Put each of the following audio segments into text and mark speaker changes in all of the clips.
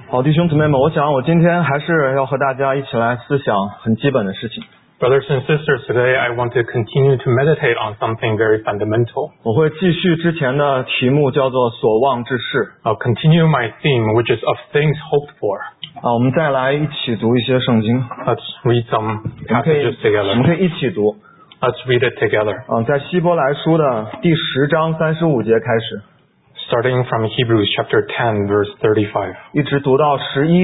Speaker 1: 好，弟兄姊妹们，我想我今天还是要和大家一起来思想很基本的事情。
Speaker 2: Brothers and sisters, today I want to continue to meditate on something very fundamental.
Speaker 1: 我会继续之前的题目，叫做所望之事。
Speaker 2: I'll continue my theme, which is of things hoped for.
Speaker 1: 我们再来一起读一些圣经。
Speaker 2: Let's read some passages
Speaker 1: 我们可
Speaker 2: together.
Speaker 1: 以一起读。
Speaker 2: Let's read it together.
Speaker 1: 在希伯来书的第10章35节开始，
Speaker 2: Starting from Hebrews chapter 10, verse 35.
Speaker 1: 一直读到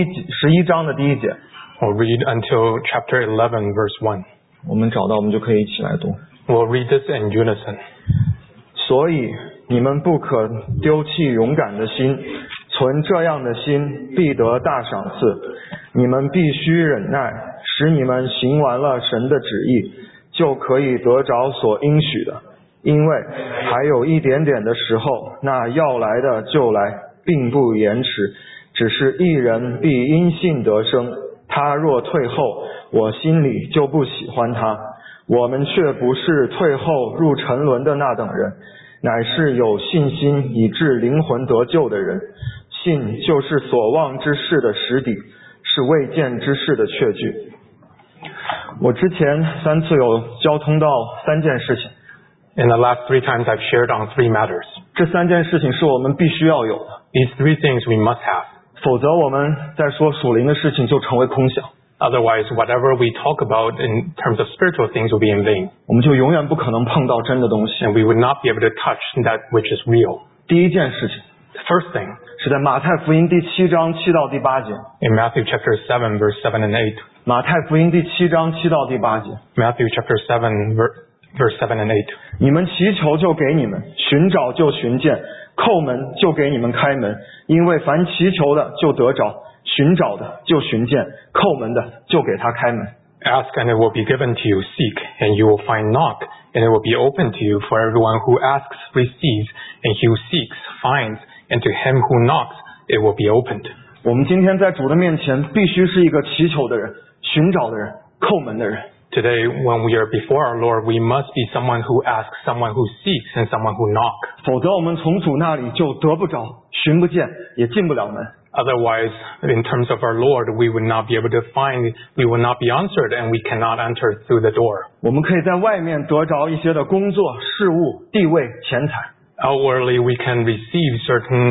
Speaker 1: 11章的第1节。
Speaker 2: We'll read until chapter 11, verse 1.
Speaker 1: 我们找到，我们就可以一起来读。
Speaker 2: We'll read this in unison.
Speaker 1: 所以你们不可丢弃勇敢的心，存这样的心，必得大赏赐。你们必须忍耐，使你们行完了神的旨意，就可以得着所应许的。因为还有一点点的时候，那要来的就来，并不延迟。只是一人必因信得生，他若退后，我心里就不喜欢他。我们却不是退后入沉沦的那等人，乃是有信心以致灵魂得救的人。信就是所望之事的实底，是未见之事的确据。我之前3次有交通到3件事情。
Speaker 2: In the last 3 times I've shared on 3 matters.
Speaker 1: 这3件事情是我们必须要有的，
Speaker 2: These 3 things we must have.
Speaker 1: 否则我们在说属灵的事情就成为空想，
Speaker 2: Otherwise, whatever we talk about in terms of spiritual things will be in vain.
Speaker 1: 我们就永远不可能碰到真的东西。
Speaker 2: And we would not be able to touch that which is real.
Speaker 1: 第一件事情
Speaker 2: The first thing,
Speaker 1: 是在马太福音第7章7到第8节。
Speaker 2: in Matthew chapter 7, verse 7 and 8.
Speaker 1: 马太福音第7章7到第8节。
Speaker 2: Matthew chapter 7, verse 7 and 8.
Speaker 1: 你们祈求就给你们，寻找就寻见，叩门就给你们开门。因为凡祈求的就得着，寻找的就寻见，叩门的就给他开门。
Speaker 2: Ask and it will be given to you. Seek and you will find. Knock and it will be open to you. For everyone who asks receives, and he who seeks finds, and to him who knocks it will be opened.
Speaker 1: 我们今天在主的面前必须是一个祈求的人，寻找的人，叩门的人。
Speaker 2: Today, when we are before our Lord, we must be someone who asks, someone who seeks, and someone who knocks.
Speaker 1: 否则我们从主那里就得不着，寻不见，也进不了门。
Speaker 2: Otherwise, in terms of our Lord, we would not be able to find, we will not be answered, and we cannot enter through the door.
Speaker 1: 我们可以在外面得着一些的工作、事务、地位、钱财。
Speaker 2: Outwardly, we can receive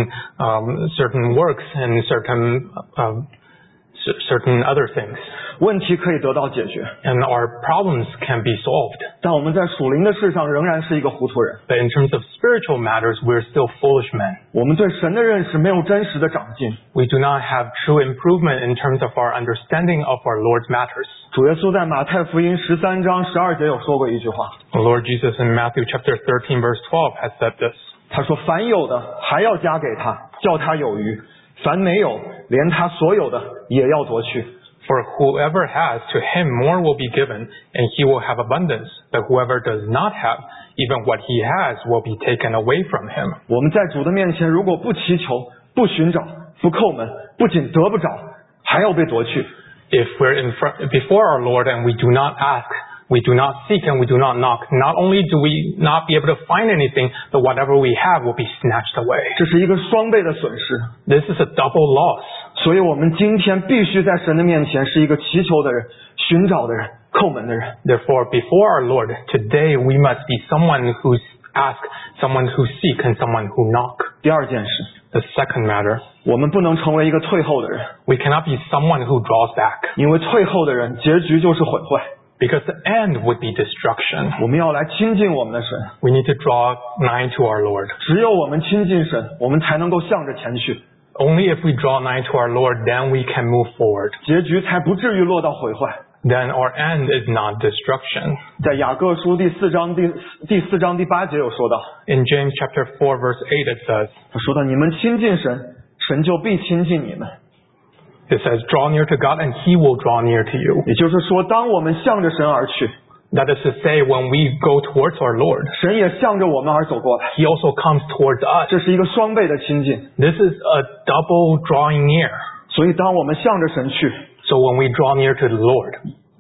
Speaker 2: certain works and certain other things.
Speaker 1: 问题可以得到解决，
Speaker 2: And our problems can be solved.
Speaker 1: 但我们在属灵的事上仍然是一个糊涂人。
Speaker 2: But in terms of spiritual matters, we're still foolish men.
Speaker 1: 我们对神的认识没有真实的长进。
Speaker 2: We do not have true improvement in terms of our understanding of our Lord's matters.
Speaker 1: 主耶稣在马太福音13章12节有说过一句话，
Speaker 2: The Lord Jesus in Matthew chapter 13 verse 12 has said this.
Speaker 1: 他说：“凡有的还要加给他，叫他有余；凡没有，连他所有的也要夺去。”
Speaker 2: For whoever has, to him more will be given, and he will have abundance. But whoever does not have, even what he has will be taken away from him.
Speaker 1: 我们在主的面前，如果不祈求、不寻找、不叩门，不仅得不着，还要被夺去。
Speaker 2: If we're before our Lord and we do not ask, we do not seek, and we do not knock, not only do we not be able to find anything, but whatever we have will be snatched away.
Speaker 1: 这是一个双倍的损失。
Speaker 2: This is a double loss.
Speaker 1: 所以我们今天必须在神的面前是一个祈求的人、寻找的人、叩门的人。
Speaker 2: Therefore, before our Lord, today we must be someone who asks, someone who seeks, and someone who knocks.
Speaker 1: 第二件事，
Speaker 2: The second matter,
Speaker 1: 我们不能成为一个退后的人，
Speaker 2: we cannot be someone who draws back,
Speaker 1: 因为退后的人结局就是毁坏。
Speaker 2: because the end would be destruction.
Speaker 1: 我们要来亲近我们的神，
Speaker 2: We need to draw nigh to our Lord.
Speaker 1: 只有我们亲近神，我们才能够向着前去，
Speaker 2: Only if we draw nigh to our Lord, then we can move forward.
Speaker 1: 结局才不至于落到毁坏。
Speaker 2: Then our end is not destruction.
Speaker 1: 在雅各书第4章第8节有说到，
Speaker 2: In James chapter 4 verse 8 it says,
Speaker 1: 他说到你们亲近神，神就必亲近你们。
Speaker 2: it says, draw near to God and he will draw near to you.
Speaker 1: 也就是说，当我们向着神而去，
Speaker 2: That is to say, when we go towards our Lord,
Speaker 1: 神也向着我们而走过来，
Speaker 2: he also comes towards us.
Speaker 1: 这是一个双倍的亲近。
Speaker 2: This is a double drawing near.
Speaker 1: 所以当我们向着神去，
Speaker 2: So when we draw near to the Lord,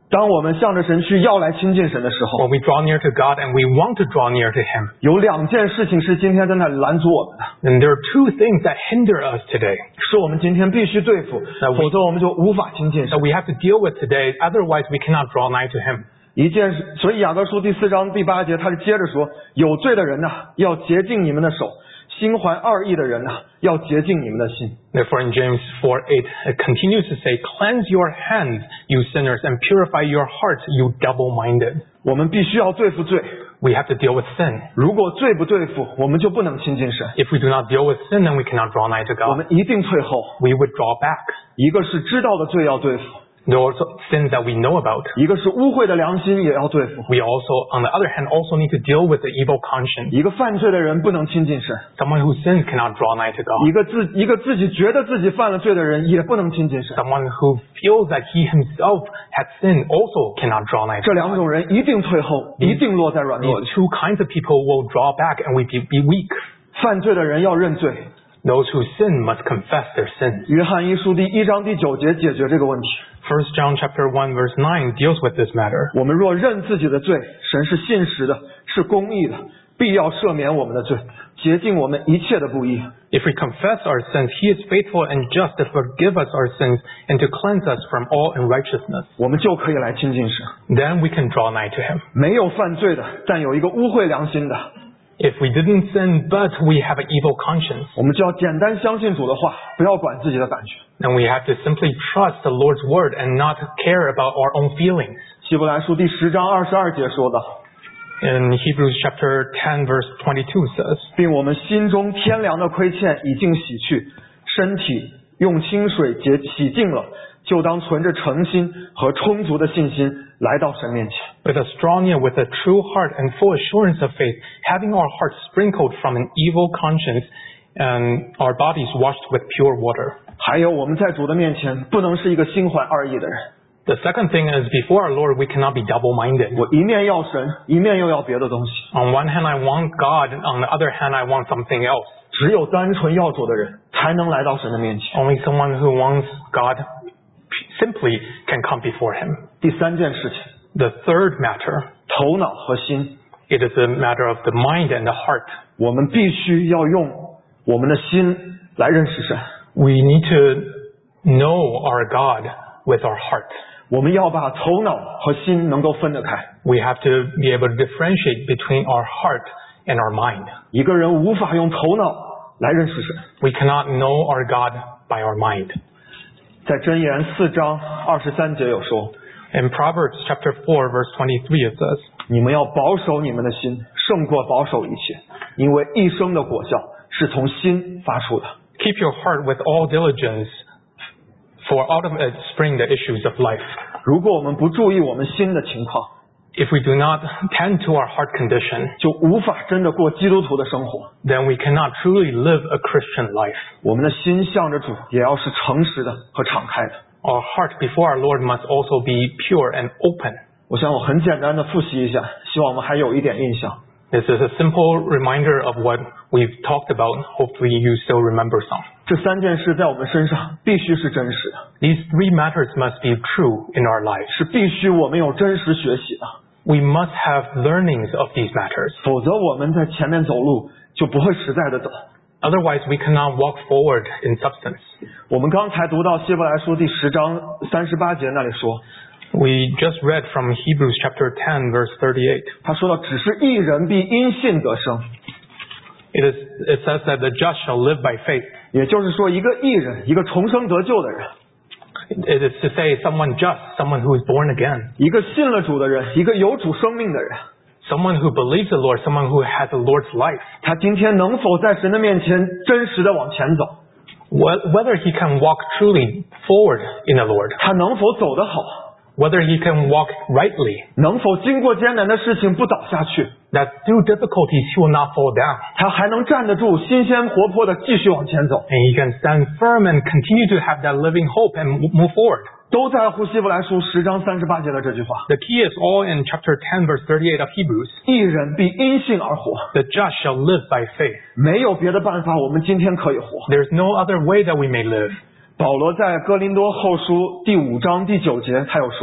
Speaker 1: 当我们向着神去要来亲近神的时候，
Speaker 2: when we draw near to God and we want to draw near to Him,
Speaker 1: 有2件事情是今天在那里拦阻我们的，
Speaker 2: then there are two things that hinder us today
Speaker 1: 是我们今天必须对付，否则我们就无法亲近神
Speaker 2: that。we have to deal with today. Otherwise, we cannot draw nigh to Him.
Speaker 1: 一件事，所以雅各书第4章第8节，他是接着说：有罪的人呐，要洁净你们的手；心怀二意的人呐，要洁净你们的心。
Speaker 2: Therefore, in James 4:8, it continues to say, "Cleanse your hands, you sinners, and purify your hearts, you double-minded."
Speaker 1: 我们必须要对付罪，
Speaker 2: We have to deal with sin.
Speaker 1: 如果罪不对付，我们就不能亲近神，
Speaker 2: If we do not deal with sin, then we cannot draw nigh to
Speaker 1: 我
Speaker 2: God.
Speaker 1: 们一定退后。
Speaker 2: We would draw back.
Speaker 1: 一个是知道的罪要对付，
Speaker 2: There are also sins that we know about.
Speaker 1: 一个是污秽的良心也要对付。
Speaker 2: We also, on the other hand, also need to deal with the evil conscience.
Speaker 1: 一个犯罪的人不能亲近神，
Speaker 2: Someone who sins cannot draw nigh to God.
Speaker 1: 一个自己觉得自己犯了罪的人也不能亲近神。
Speaker 2: Someone who feels that he himself had sinned also cannot draw nigh
Speaker 1: 这
Speaker 2: to
Speaker 1: 2 种人一定退后，一定落在软弱里。
Speaker 2: These two kinds of people will draw back and we be weak.
Speaker 1: 犯罪的人要认罪。
Speaker 2: Those who sin must confess their sins.
Speaker 1: 约翰一书第1章第9节解决这个问题。
Speaker 2: 1 John chapter 1 verse 9 deals with this matter.
Speaker 1: 我们若认自己的罪，神是信实的，是公义的，必要赦免我们的罪，洁净我们一切的不义。
Speaker 2: If we confess our sins, He is faithful and just to forgive us our sins and to cleanse us from all unrighteousness.
Speaker 1: 我们就可以来亲近神。
Speaker 2: Then we can draw nigh to Him.
Speaker 1: 没有犯罪的，但有一个污秽良心的，
Speaker 2: If we didn't sin, but we have an evil conscience,
Speaker 1: 我们就要简单相信主的话，不要管自己的感觉。
Speaker 2: then we have to simply trust the Lord's word and not care about our own feelings.
Speaker 1: 希伯来书第10章22节说的，
Speaker 2: In Hebrews chapter 10 verse 22 says,
Speaker 1: 并我们心中天良的亏欠已经洗去，身体用清水洗净了，就当存着诚心和充足的信心来到神面前。
Speaker 2: with a strong ear, with a true heart and full assurance of faith, having our hearts sprinkled from an evil conscience and our bodies washed with pure water.
Speaker 1: 还有我们在主的面前不能是一个心怀二意的人，
Speaker 2: The second thing is, before our Lord, we cannot be double-minded.
Speaker 1: 我一面要神，一面又要别的东西。
Speaker 2: On one hand, I want God, and on the other hand, I want something else.
Speaker 1: 只有单纯要主的人才能来到神的面前。
Speaker 2: Only someone who wants God simply can come before Him.
Speaker 1: 第3件事情，
Speaker 2: The third matter,
Speaker 1: 头脑和心，
Speaker 2: it is a matter of the mind and the heart.
Speaker 1: 我们必须要用我们的心来认识神，
Speaker 2: We need to know our God with our heart.
Speaker 1: 我们要把头脑和心能够分得开。
Speaker 2: We have to be able to differentiate between our heart and our mind.
Speaker 1: 一个人无法用头脑来认识神。
Speaker 2: We cannot know our God by our mind.
Speaker 1: 在箴言4章23节有说，
Speaker 2: In Proverbs chapter 4 verse 23 it says,
Speaker 1: 你们要保守你们的心，胜过保守一切，因为一生的果效是从心发出的。
Speaker 2: Keep your heart with all diligence, for out of it spring the issues of life.
Speaker 1: 如果我们不注意我们心的情况，
Speaker 2: If we do not tend to our heart condition,
Speaker 1: 就无法真的过基督徒的生活。
Speaker 2: then we cannot truly live a Christian life.
Speaker 1: 我们的心向着主，也要是诚实的和敞开的。
Speaker 2: Our heart before our Lord must also be pure and open.
Speaker 1: 我想我很简单的复习一下，希望我们还有一点印象。
Speaker 2: This is a simple reminder of what we've talked about. Hopefully you still remember some.
Speaker 1: 这3件事在我们身上必须是真实的，
Speaker 2: These three matters must be true in our lives.
Speaker 1: 是必须我们有真实学习的，
Speaker 2: We must have learnings of these matters.
Speaker 1: 否则我们在前面走路就不会实在的走。
Speaker 2: Otherwise, we cannot walk forward in substance.
Speaker 1: 我们刚才读到希伯来书第10章38节那里说，
Speaker 2: We just read from Hebrews chapter 10 verse 38.
Speaker 1: 他说到只是义人必因信得生，
Speaker 2: It says that the just shall live by faith.
Speaker 1: 也就是说一个义人，一个重生得救的人，
Speaker 2: It is to say someone just, someone who is born again.
Speaker 1: 一个信了主的人，一个有主生命的人，
Speaker 2: Someone who believes the Lord, someone who has the Lord's life.
Speaker 1: 他今天能否在神的面前真实的往前走，
Speaker 2: Whether he can walk truly forward in the Lord.
Speaker 1: 他能否走得好，
Speaker 2: Whether he can walk rightly.
Speaker 1: 能否经过艰难的事情不倒下去，
Speaker 2: That through difficulties he will not fall down.
Speaker 1: 他还能站得住，新鲜活泼的继续往前走，
Speaker 2: And he can stand firm and continue to have that living hope and move forward.
Speaker 1: 都在乎希伯来书10章38节的这句话，
Speaker 2: The key is all in chapter 10 verse 38 of Hebrews.
Speaker 1: 义人必因信而活，
Speaker 2: The just shall live by faith.
Speaker 1: 没有别的办法，我们今天可以活。
Speaker 2: There is no other way that we may live.
Speaker 1: 保罗在哥林多后书第5章第9节，他有说，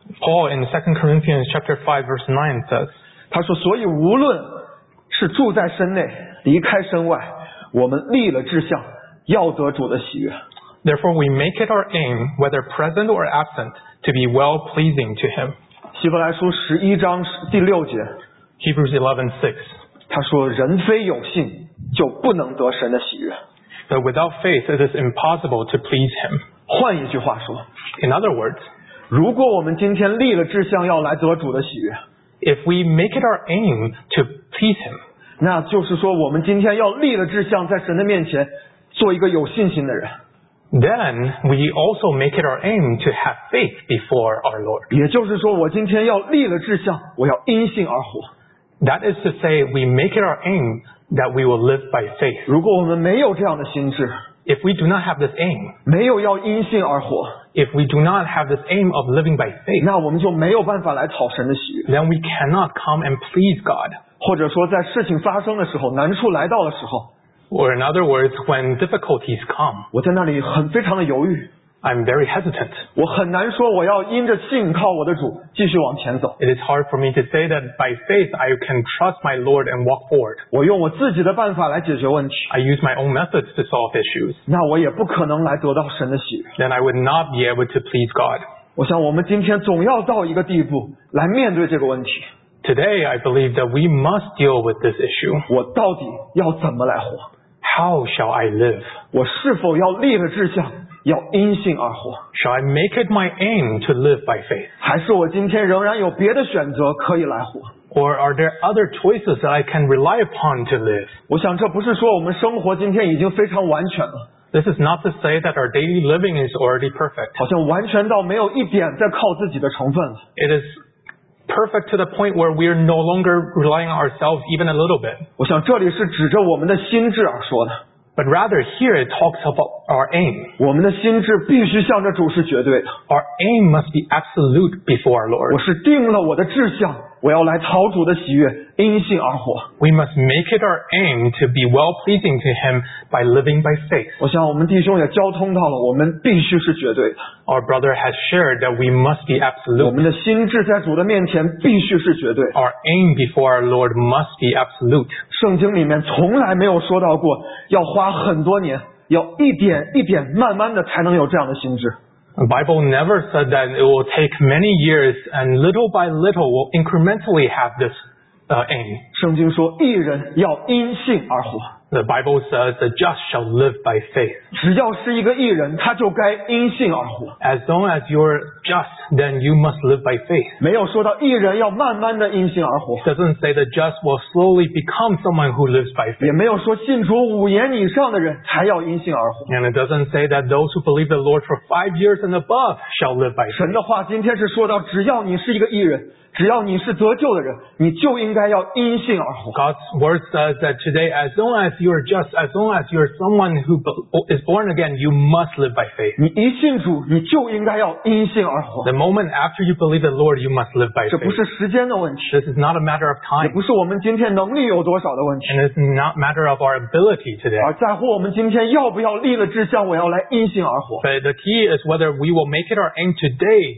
Speaker 2: Paul in 2 Corinthians chapter 5 verse 9 says,
Speaker 1: 他说，所以无论是住在身内，离开身外，我们立了志向，要得主的喜悦。
Speaker 2: Therefore we make it our aim, whether present or absent, to be well-pleasing to him.
Speaker 1: 希伯来书11章第6节，
Speaker 2: Hebrews 11:6.
Speaker 1: 他说，人非有信，就不能得神的喜悦。
Speaker 2: But without faith it is impossible to please him.
Speaker 1: 换一句话说，
Speaker 2: In other words,
Speaker 1: 如果我们今天立了志向要来得主的喜悦，
Speaker 2: if we make it our aim to please him,
Speaker 1: 那就是说我们今天要立了志向，在神的面前做一个有信心的人。
Speaker 2: then we also make it our aim to have faith before our Lord.
Speaker 1: 也就是说，我今天要立了志向，我要因信而活。
Speaker 2: That is to say, we make it our aim that we will live by faith.
Speaker 1: 如果我们没有这样的心智，
Speaker 2: If we do not have this aim,
Speaker 1: 没有要因信而活，
Speaker 2: if we do not have this aim of living by faith,
Speaker 1: 那我们就没有办法来讨神的喜悦。
Speaker 2: then we cannot come and please God.
Speaker 1: 或者说，在事情发生的时候，难处来到的时候，
Speaker 2: Or in other words, when difficulties come,
Speaker 1: 我在那里非常的犹豫，
Speaker 2: I'm very hesitant.
Speaker 1: 我很难说我要因着信靠我的主继续往前走。
Speaker 2: It is hard for me to say that by faith I can trust my Lord and walk forward.
Speaker 1: 我用我自己的办法来解决问题，
Speaker 2: I use my own methods to solve issues.
Speaker 1: 那我也不可能来得到神的喜悦。
Speaker 2: Then I would not be able to please God.
Speaker 1: 我想我们今天总要到一个地步来面对这个问题，
Speaker 2: Today, I believe that we must deal with this issue.
Speaker 1: 我到底要怎么来活？
Speaker 2: How shall I live?
Speaker 1: 我是否要立了志向，要因信而活？
Speaker 2: Shall I make it my aim to live by faith?
Speaker 1: 还是我今天仍然有别的选择可以来活？
Speaker 2: Or are there other choices that I can rely upon to live?
Speaker 1: 我想这不是说我们生活今天已经非常完全了，
Speaker 2: This is not to say that our daily living is already perfect.
Speaker 1: 好像完全到没有一点在靠自己的成分了。
Speaker 2: It is perfect to the point where we are no longer relying on ourselves even a little bit.
Speaker 1: 我想这里是指着我们的心智而说的，
Speaker 2: But rather here it talks about our aim.
Speaker 1: 我们的心智必须向着主是绝对的。
Speaker 2: Our aim must be absolute before our
Speaker 1: 我
Speaker 2: Lord.
Speaker 1: 是定了我的志向，我要来讨主的喜悦，因信而活。
Speaker 2: We must make it our aim to be well-pleasing to Him by living by faith.
Speaker 1: 我想我们弟兄也交通到了，我们必须是绝对的。
Speaker 2: Our brother has shared that we must be
Speaker 1: 我
Speaker 2: absolute.
Speaker 1: 们的心智在主的面前必须是绝对的。
Speaker 2: Our aim before our Lord must be absolute.
Speaker 1: 圣经里面从来没有说到过要花很多年，要一点一点慢慢的才能有这样的心智。
Speaker 2: The Bible never said that it will take many years and little by little will incrementally have this aim.
Speaker 1: 圣经说，义人要因信而活。
Speaker 2: The Bible says the just shall live by faith.
Speaker 1: 只要是一个义人，他就该因信而活。
Speaker 2: As long as you're just, then you must live by faith.
Speaker 1: 没有说到义人要慢慢的因信而活，
Speaker 2: It doesn't say the just will slowly become someone who lives by
Speaker 1: 也
Speaker 2: faith.
Speaker 1: 没有说信主5年以上的人才要因信而活。
Speaker 2: And it doesn't say that those who believe the Lord for 5 years and above shall live by
Speaker 1: 神
Speaker 2: faith.
Speaker 1: 的话今天是说到，只要你是一个义人，只要你是得救的人，你就应该要因信而活。
Speaker 2: God's word says that today, as long as you're just, as long as you're someone who is born again, you must live by faith.
Speaker 1: 你一信主，你就应该要因信而活。
Speaker 2: The moment after you believe the Lord, you must live by
Speaker 1: 这不
Speaker 2: faith.
Speaker 1: 是时间的问题，
Speaker 2: This is not a matter of
Speaker 1: 也
Speaker 2: time,
Speaker 1: 不是我们今天能力有多少的问题，
Speaker 2: and it's not a matter of our ability today.
Speaker 1: 而在乎我们今天要不要立了志向，我要来因信而活。
Speaker 2: But the key is whether we will make it our aim today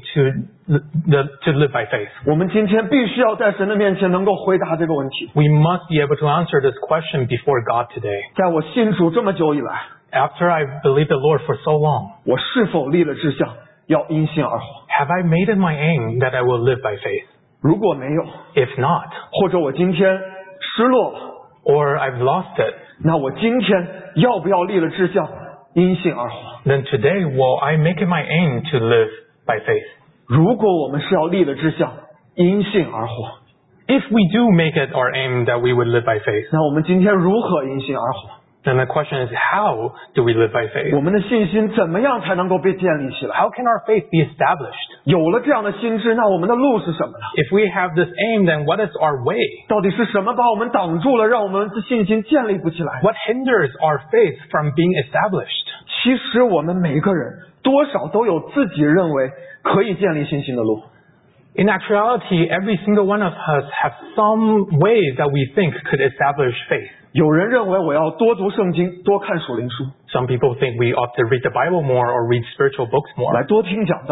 Speaker 2: to live by faith.
Speaker 1: 我们今天必须要在神的面前能够回答这个问题。
Speaker 2: We must be able to answer this question before God today.
Speaker 1: 在我信主这么久以来，
Speaker 2: After I believed the Lord for so long,
Speaker 1: 我是否立了志向，要因信而活？
Speaker 2: have I made it my aim that I will live by faith?
Speaker 1: 如果没有，
Speaker 2: If not,
Speaker 1: 或者我今天失落了，
Speaker 2: or I've lost it,
Speaker 1: 那我今天要不要立了志向，因信而活？
Speaker 2: then today will I make it my aim to live by faith?
Speaker 1: 如果我们是要立了志向，因信而活，
Speaker 2: If we do make it our aim that we would live by faith,
Speaker 1: 那我们今天如何因信而活？
Speaker 2: then the question is, how do we live by faith?
Speaker 1: 我们的信心怎么样才能够被建立起来？
Speaker 2: How can our faith be established?
Speaker 1: 有了这样的心智，那我们的路是什么呢？
Speaker 2: If we have this aim, then what is our way?
Speaker 1: 到底是什么把我们挡住了，让我们的信心建立不起来？
Speaker 2: What hinders our faith from being established?
Speaker 1: 其实我们每个人多少都有自己认为可以建立信心的路。
Speaker 2: In actuality, every single one of us have some ways that we think could establish faith.
Speaker 1: 有人认为我要多读圣经，多看属灵书，
Speaker 2: Some people think we ought to read the Bible more or read spiritual books more,
Speaker 1: 来多听讲道，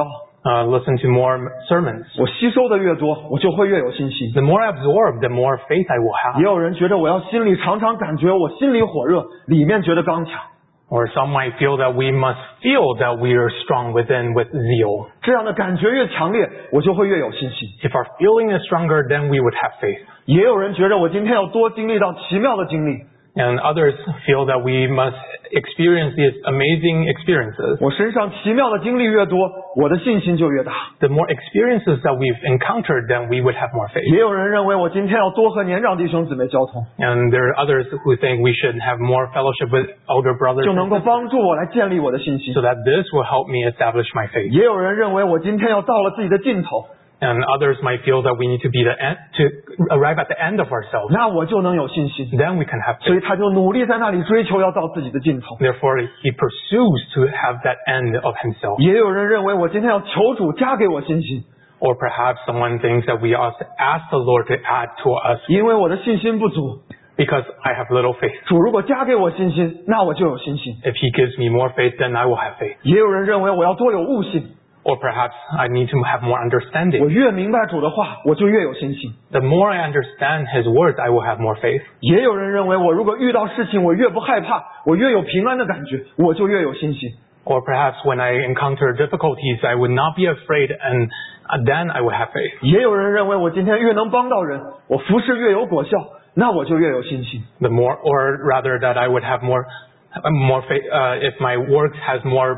Speaker 2: listen to more sermons.
Speaker 1: 我吸收的越多，我就会越有信心。
Speaker 2: The more I absorb, the more faith I will
Speaker 1: 也
Speaker 2: have.
Speaker 1: 有人觉得我要心里常常感觉我心里火热，里面觉得刚强。
Speaker 2: Or some might feel that we must feel that we are strong within with zeal.
Speaker 1: 这样的感觉越强烈，我就会越有信心。
Speaker 2: If our feeling is stronger, then we would have faith.
Speaker 1: 也有人觉得我今天要多经历到奇妙的经历，
Speaker 2: And others feel that we must experience these amazing experiences.
Speaker 1: 我身上奇妙的经历越多，我的信心就越大。
Speaker 2: The more experiences that we've encountered, then we would have more faith.
Speaker 1: 也有人认为我今天要多和年长弟兄姊妹交通，
Speaker 2: And there are others who think we should have more fellowship with older brothers
Speaker 1: 就能够帮助我来建立我的信心
Speaker 2: so。that this will help me establish my faith.
Speaker 1: 也有人认为我今天要到了自己的尽头，
Speaker 2: And others might feel that we need to be the end, to arrive at the end of ourselves.
Speaker 1: 那我就能有信心。
Speaker 2: Then we can have
Speaker 1: 所以
Speaker 2: faith.
Speaker 1: 他就努力在那里追求要到自己的尽头。
Speaker 2: Therefore, he pursues to have that end of himself.
Speaker 1: 也有人认为我今天要求主加给我信心，
Speaker 2: Or perhaps someone thinks that we ought to ask the Lord to add to us
Speaker 1: 因为我的信心不足。
Speaker 2: because I have little faith.
Speaker 1: 主如果加给我信心，那我就有信心。
Speaker 2: If he gives me more faith, then I will have faith.
Speaker 1: 也有人认为我要多有悟性，
Speaker 2: Or perhaps I need to have more
Speaker 1: 我
Speaker 2: understanding.
Speaker 1: 越明白主的话，我就越有信心。
Speaker 2: The more I understand his words, I will have more faith.
Speaker 1: 也有人认为我如果遇到事情，我越不害怕，我越有平安的感觉，我就越有信心。
Speaker 2: Or perhaps when I encounter difficulties, I would not be afraid and then I would have faith.
Speaker 1: 也有人认为我今天越能帮到人，我服侍越有果效，那我就越有信心。
Speaker 2: The more, or rather that I would have more faith, if my work has more,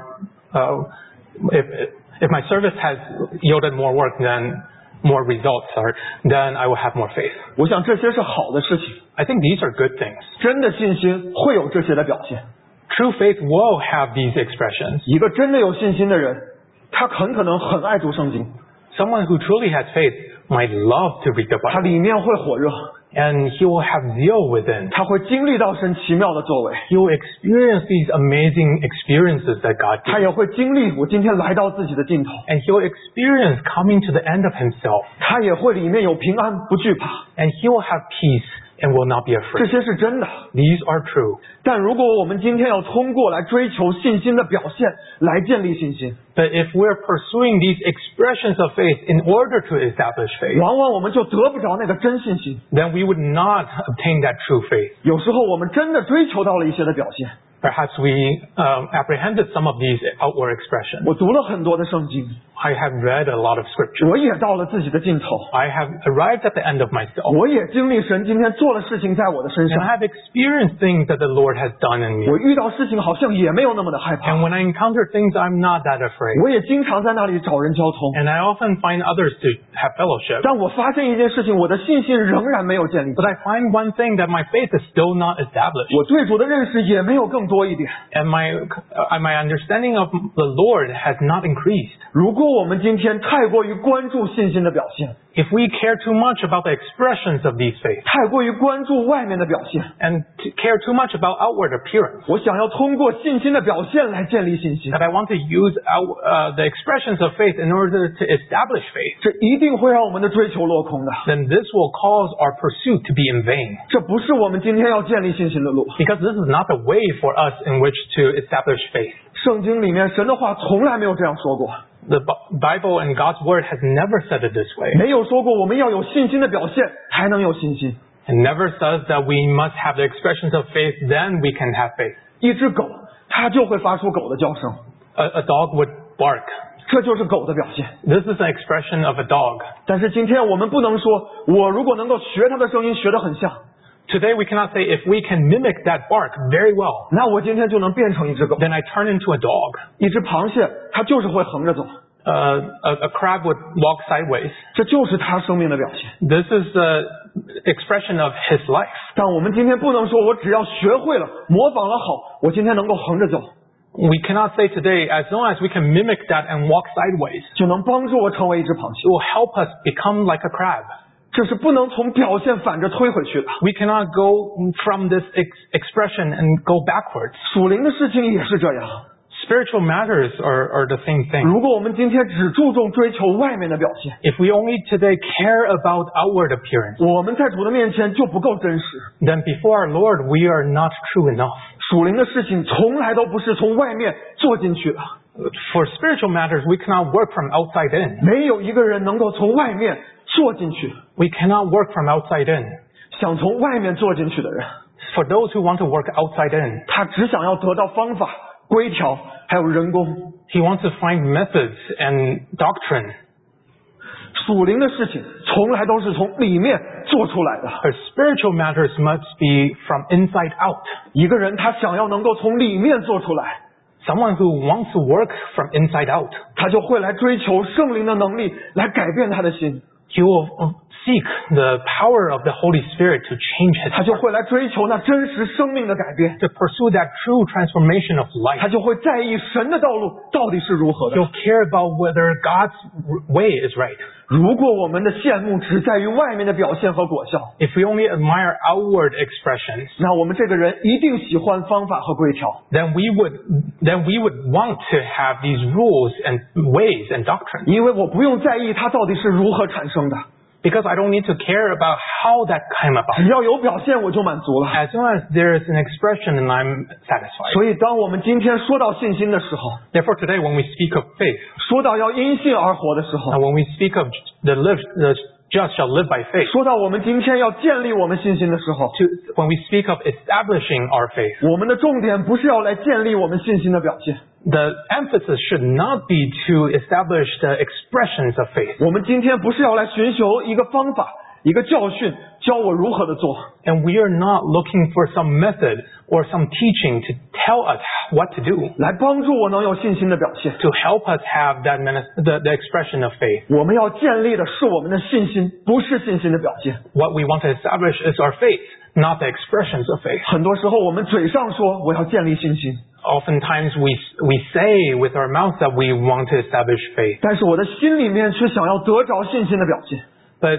Speaker 2: if my service has yielded more work than more results, then I will have more faith.
Speaker 1: 我想这些是好的事情，
Speaker 2: I think these are good things.
Speaker 1: 真的信心会有这些的表现。
Speaker 2: True faith will have these expressions.
Speaker 1: 一个真的有信心的人，他很可能很爱读圣经，
Speaker 2: Someone who truly has faith might love to read the
Speaker 1: 他
Speaker 2: Bible,
Speaker 1: 里面会火热，
Speaker 2: and he will have zeal within.
Speaker 1: 他会经历到神奇妙的作为，
Speaker 2: He will experience these amazing experiences that God
Speaker 1: 他
Speaker 2: gives.
Speaker 1: 也会经历我今天来到自己的尽头，
Speaker 2: And he will experience coming to the end of himself.
Speaker 1: 他也会里面有平安，不惧怕，
Speaker 2: And he will have peace and will not be
Speaker 1: 这
Speaker 2: afraid.
Speaker 1: 些是真的。
Speaker 2: These are true.
Speaker 1: 但如果我们今天要通过来追求信心的表现来建立信心，
Speaker 2: But if we're pursuing these expressions of faith in order to establish faith,
Speaker 1: 往往我们就得不着那个真信心。
Speaker 2: then we would not obtain that true faith.
Speaker 1: 有时候我们真的追求到了一些的表现。
Speaker 2: Perhaps we apprehended some of these outward expressions.
Speaker 1: 我读了很多的圣经，
Speaker 2: I have read a lot of scripture.
Speaker 1: 我也到了自己的尽头，
Speaker 2: I have arrived at the end of myself.
Speaker 1: 我也经历神今天做了事情在我的身
Speaker 2: And
Speaker 1: 上。
Speaker 2: I have experienced things that the Lord has done in me.
Speaker 1: 我遇到事情好像也没有那么的害怕，
Speaker 2: And when I encounter things, I'm not that afraid.
Speaker 1: 我也经常在那里找人交通。
Speaker 2: And I often find others to have fellowship.
Speaker 1: 但我发现一件事情，我的信心仍然没有建立，
Speaker 2: But I find one thing, that my faith is still not established.
Speaker 1: 我对主的认识也没有更多一点。
Speaker 2: And my understanding of the Lord has not increased.
Speaker 1: 如果我们今天太过于关注信心的表现，
Speaker 2: If we care too much about the expressions of these faiths
Speaker 1: 太过于关注外面的表现，
Speaker 2: and care too much about outward appearance,
Speaker 1: 我想要通过信心的表现来建立信心，
Speaker 2: that I want to use the expressions of faith in order to establish faith,
Speaker 1: 这一定会让我们的追求落空的。
Speaker 2: then this will cause our pursuit to be in vain.
Speaker 1: 这不是我们今天要建立信心的路。
Speaker 2: Because this is not the way for us in which to establish faith.
Speaker 1: 圣经里面神的话从来没有这样说过，
Speaker 2: The Bible and God's Word has never said it this way.
Speaker 1: 没有说过我们要有信心的表现才能有信心。
Speaker 2: It never says that we must have the expressions of faith, then we can have faith.
Speaker 1: 一只狗，它就会发出狗的叫声，
Speaker 2: A dog would bark.
Speaker 1: 这就是狗的表现。
Speaker 2: This is an expression of a dog.
Speaker 1: 但是今天我们不能说，我如果能够学它的声音学得很像，
Speaker 2: Today we cannot say if we can mimic that bark very well,
Speaker 1: 那我今天就能变成一只狗。
Speaker 2: then I turn into a dog.
Speaker 1: 一只螃蟹，它就是会横着走，
Speaker 2: A crab would walk sideways.
Speaker 1: 这就是它生命的表现。
Speaker 2: This is the expression of his life.
Speaker 1: 但我们今天不能说，我只要学会了，模仿了好，我今天能够横着走，
Speaker 2: We cannot say today, as long as we can mimic that and walk sideways,
Speaker 1: 就能帮助我成为一只螃蟹
Speaker 2: it。will help us become like a crab.
Speaker 1: 这是不能从表现反着推回去的。
Speaker 2: We cannot go from this expression and go backwards.
Speaker 1: 属灵的事情也是这样。
Speaker 2: Spiritual matters are the same thing.
Speaker 1: 如果我们今天只注重追求外面的表现，
Speaker 2: If we only today care about outward appearance,
Speaker 1: 我们在主的面前就不够真实。
Speaker 2: then before our Lord we are not true enough.
Speaker 1: 属灵的事情从来都不是从外面做进去的。
Speaker 2: For spiritual matters, we cannot work from outside in.
Speaker 1: 没有一个人能够从外面做进去。
Speaker 2: We cannot work from outside in.
Speaker 1: 想从外面做进去的人，
Speaker 2: For those who want to work outside in,
Speaker 1: 他只想要得到方法、规条，还有人工。
Speaker 2: he wants to find methods and doctrine.
Speaker 1: 属灵的事情从来都是从里面做出来的。
Speaker 2: But spiritual matters must be from inside out.
Speaker 1: 一个人他想要能够从里面做出来，
Speaker 2: Someone who wants to work from inside out,
Speaker 1: 他就会来追求圣灵的能力，来改变他的心。
Speaker 2: he will seek the power of the Holy Spirit to change his
Speaker 1: 他就
Speaker 2: heart,
Speaker 1: 会来追求那真实生命的改变。
Speaker 2: to pursue that true transformation of
Speaker 1: 他
Speaker 2: life.
Speaker 1: 就会在意神的道路到底是如何的。
Speaker 2: He'll care about whether God's way is right.
Speaker 1: 如果我们的羡慕只在于外面的表现和果效，
Speaker 2: If we only admire outward expressions,
Speaker 1: 那我们这个人一定喜欢方法和规条。
Speaker 2: then we would want to have these rules and ways and doctrines.
Speaker 1: 因为我不用在意它到底是如何产生的，
Speaker 2: Because I don't need to care about how that came about.
Speaker 1: 只要有表现我就满足了。
Speaker 2: As long as there is an expression and I'm satisfied.
Speaker 1: 所以当我们今天说到信心的时候，
Speaker 2: Therefore today when we speak of faith,
Speaker 1: 说到要因信而活的时
Speaker 2: and
Speaker 1: 候，
Speaker 2: when we speak of the just shall live by faith,
Speaker 1: 说到我们今天要建立我们信心的时候，
Speaker 2: when we speak of establishing our faith,
Speaker 1: 我们的重点不是要来建立我们信心的表现，
Speaker 2: the emphasis should not be to establish the expressions of faith.
Speaker 1: 我们今天不是要来寻求一个方法、一个教训，教我如何的做。
Speaker 2: And we are not looking for some method or some teaching to tell us what to do,
Speaker 1: 来帮助我能有信心的表现。
Speaker 2: to help us have the expression of faith.
Speaker 1: 我们要建立的是我们的信心，不是信心的表现。
Speaker 2: What we want to establish is our faith, not the expressions of faith.
Speaker 1: 很多时候我们嘴上说我要建立信心，
Speaker 2: Oftentimes we say with our mouth that we want to establish faith,
Speaker 1: 但是我的心里面却想要得着信心的表现。
Speaker 2: but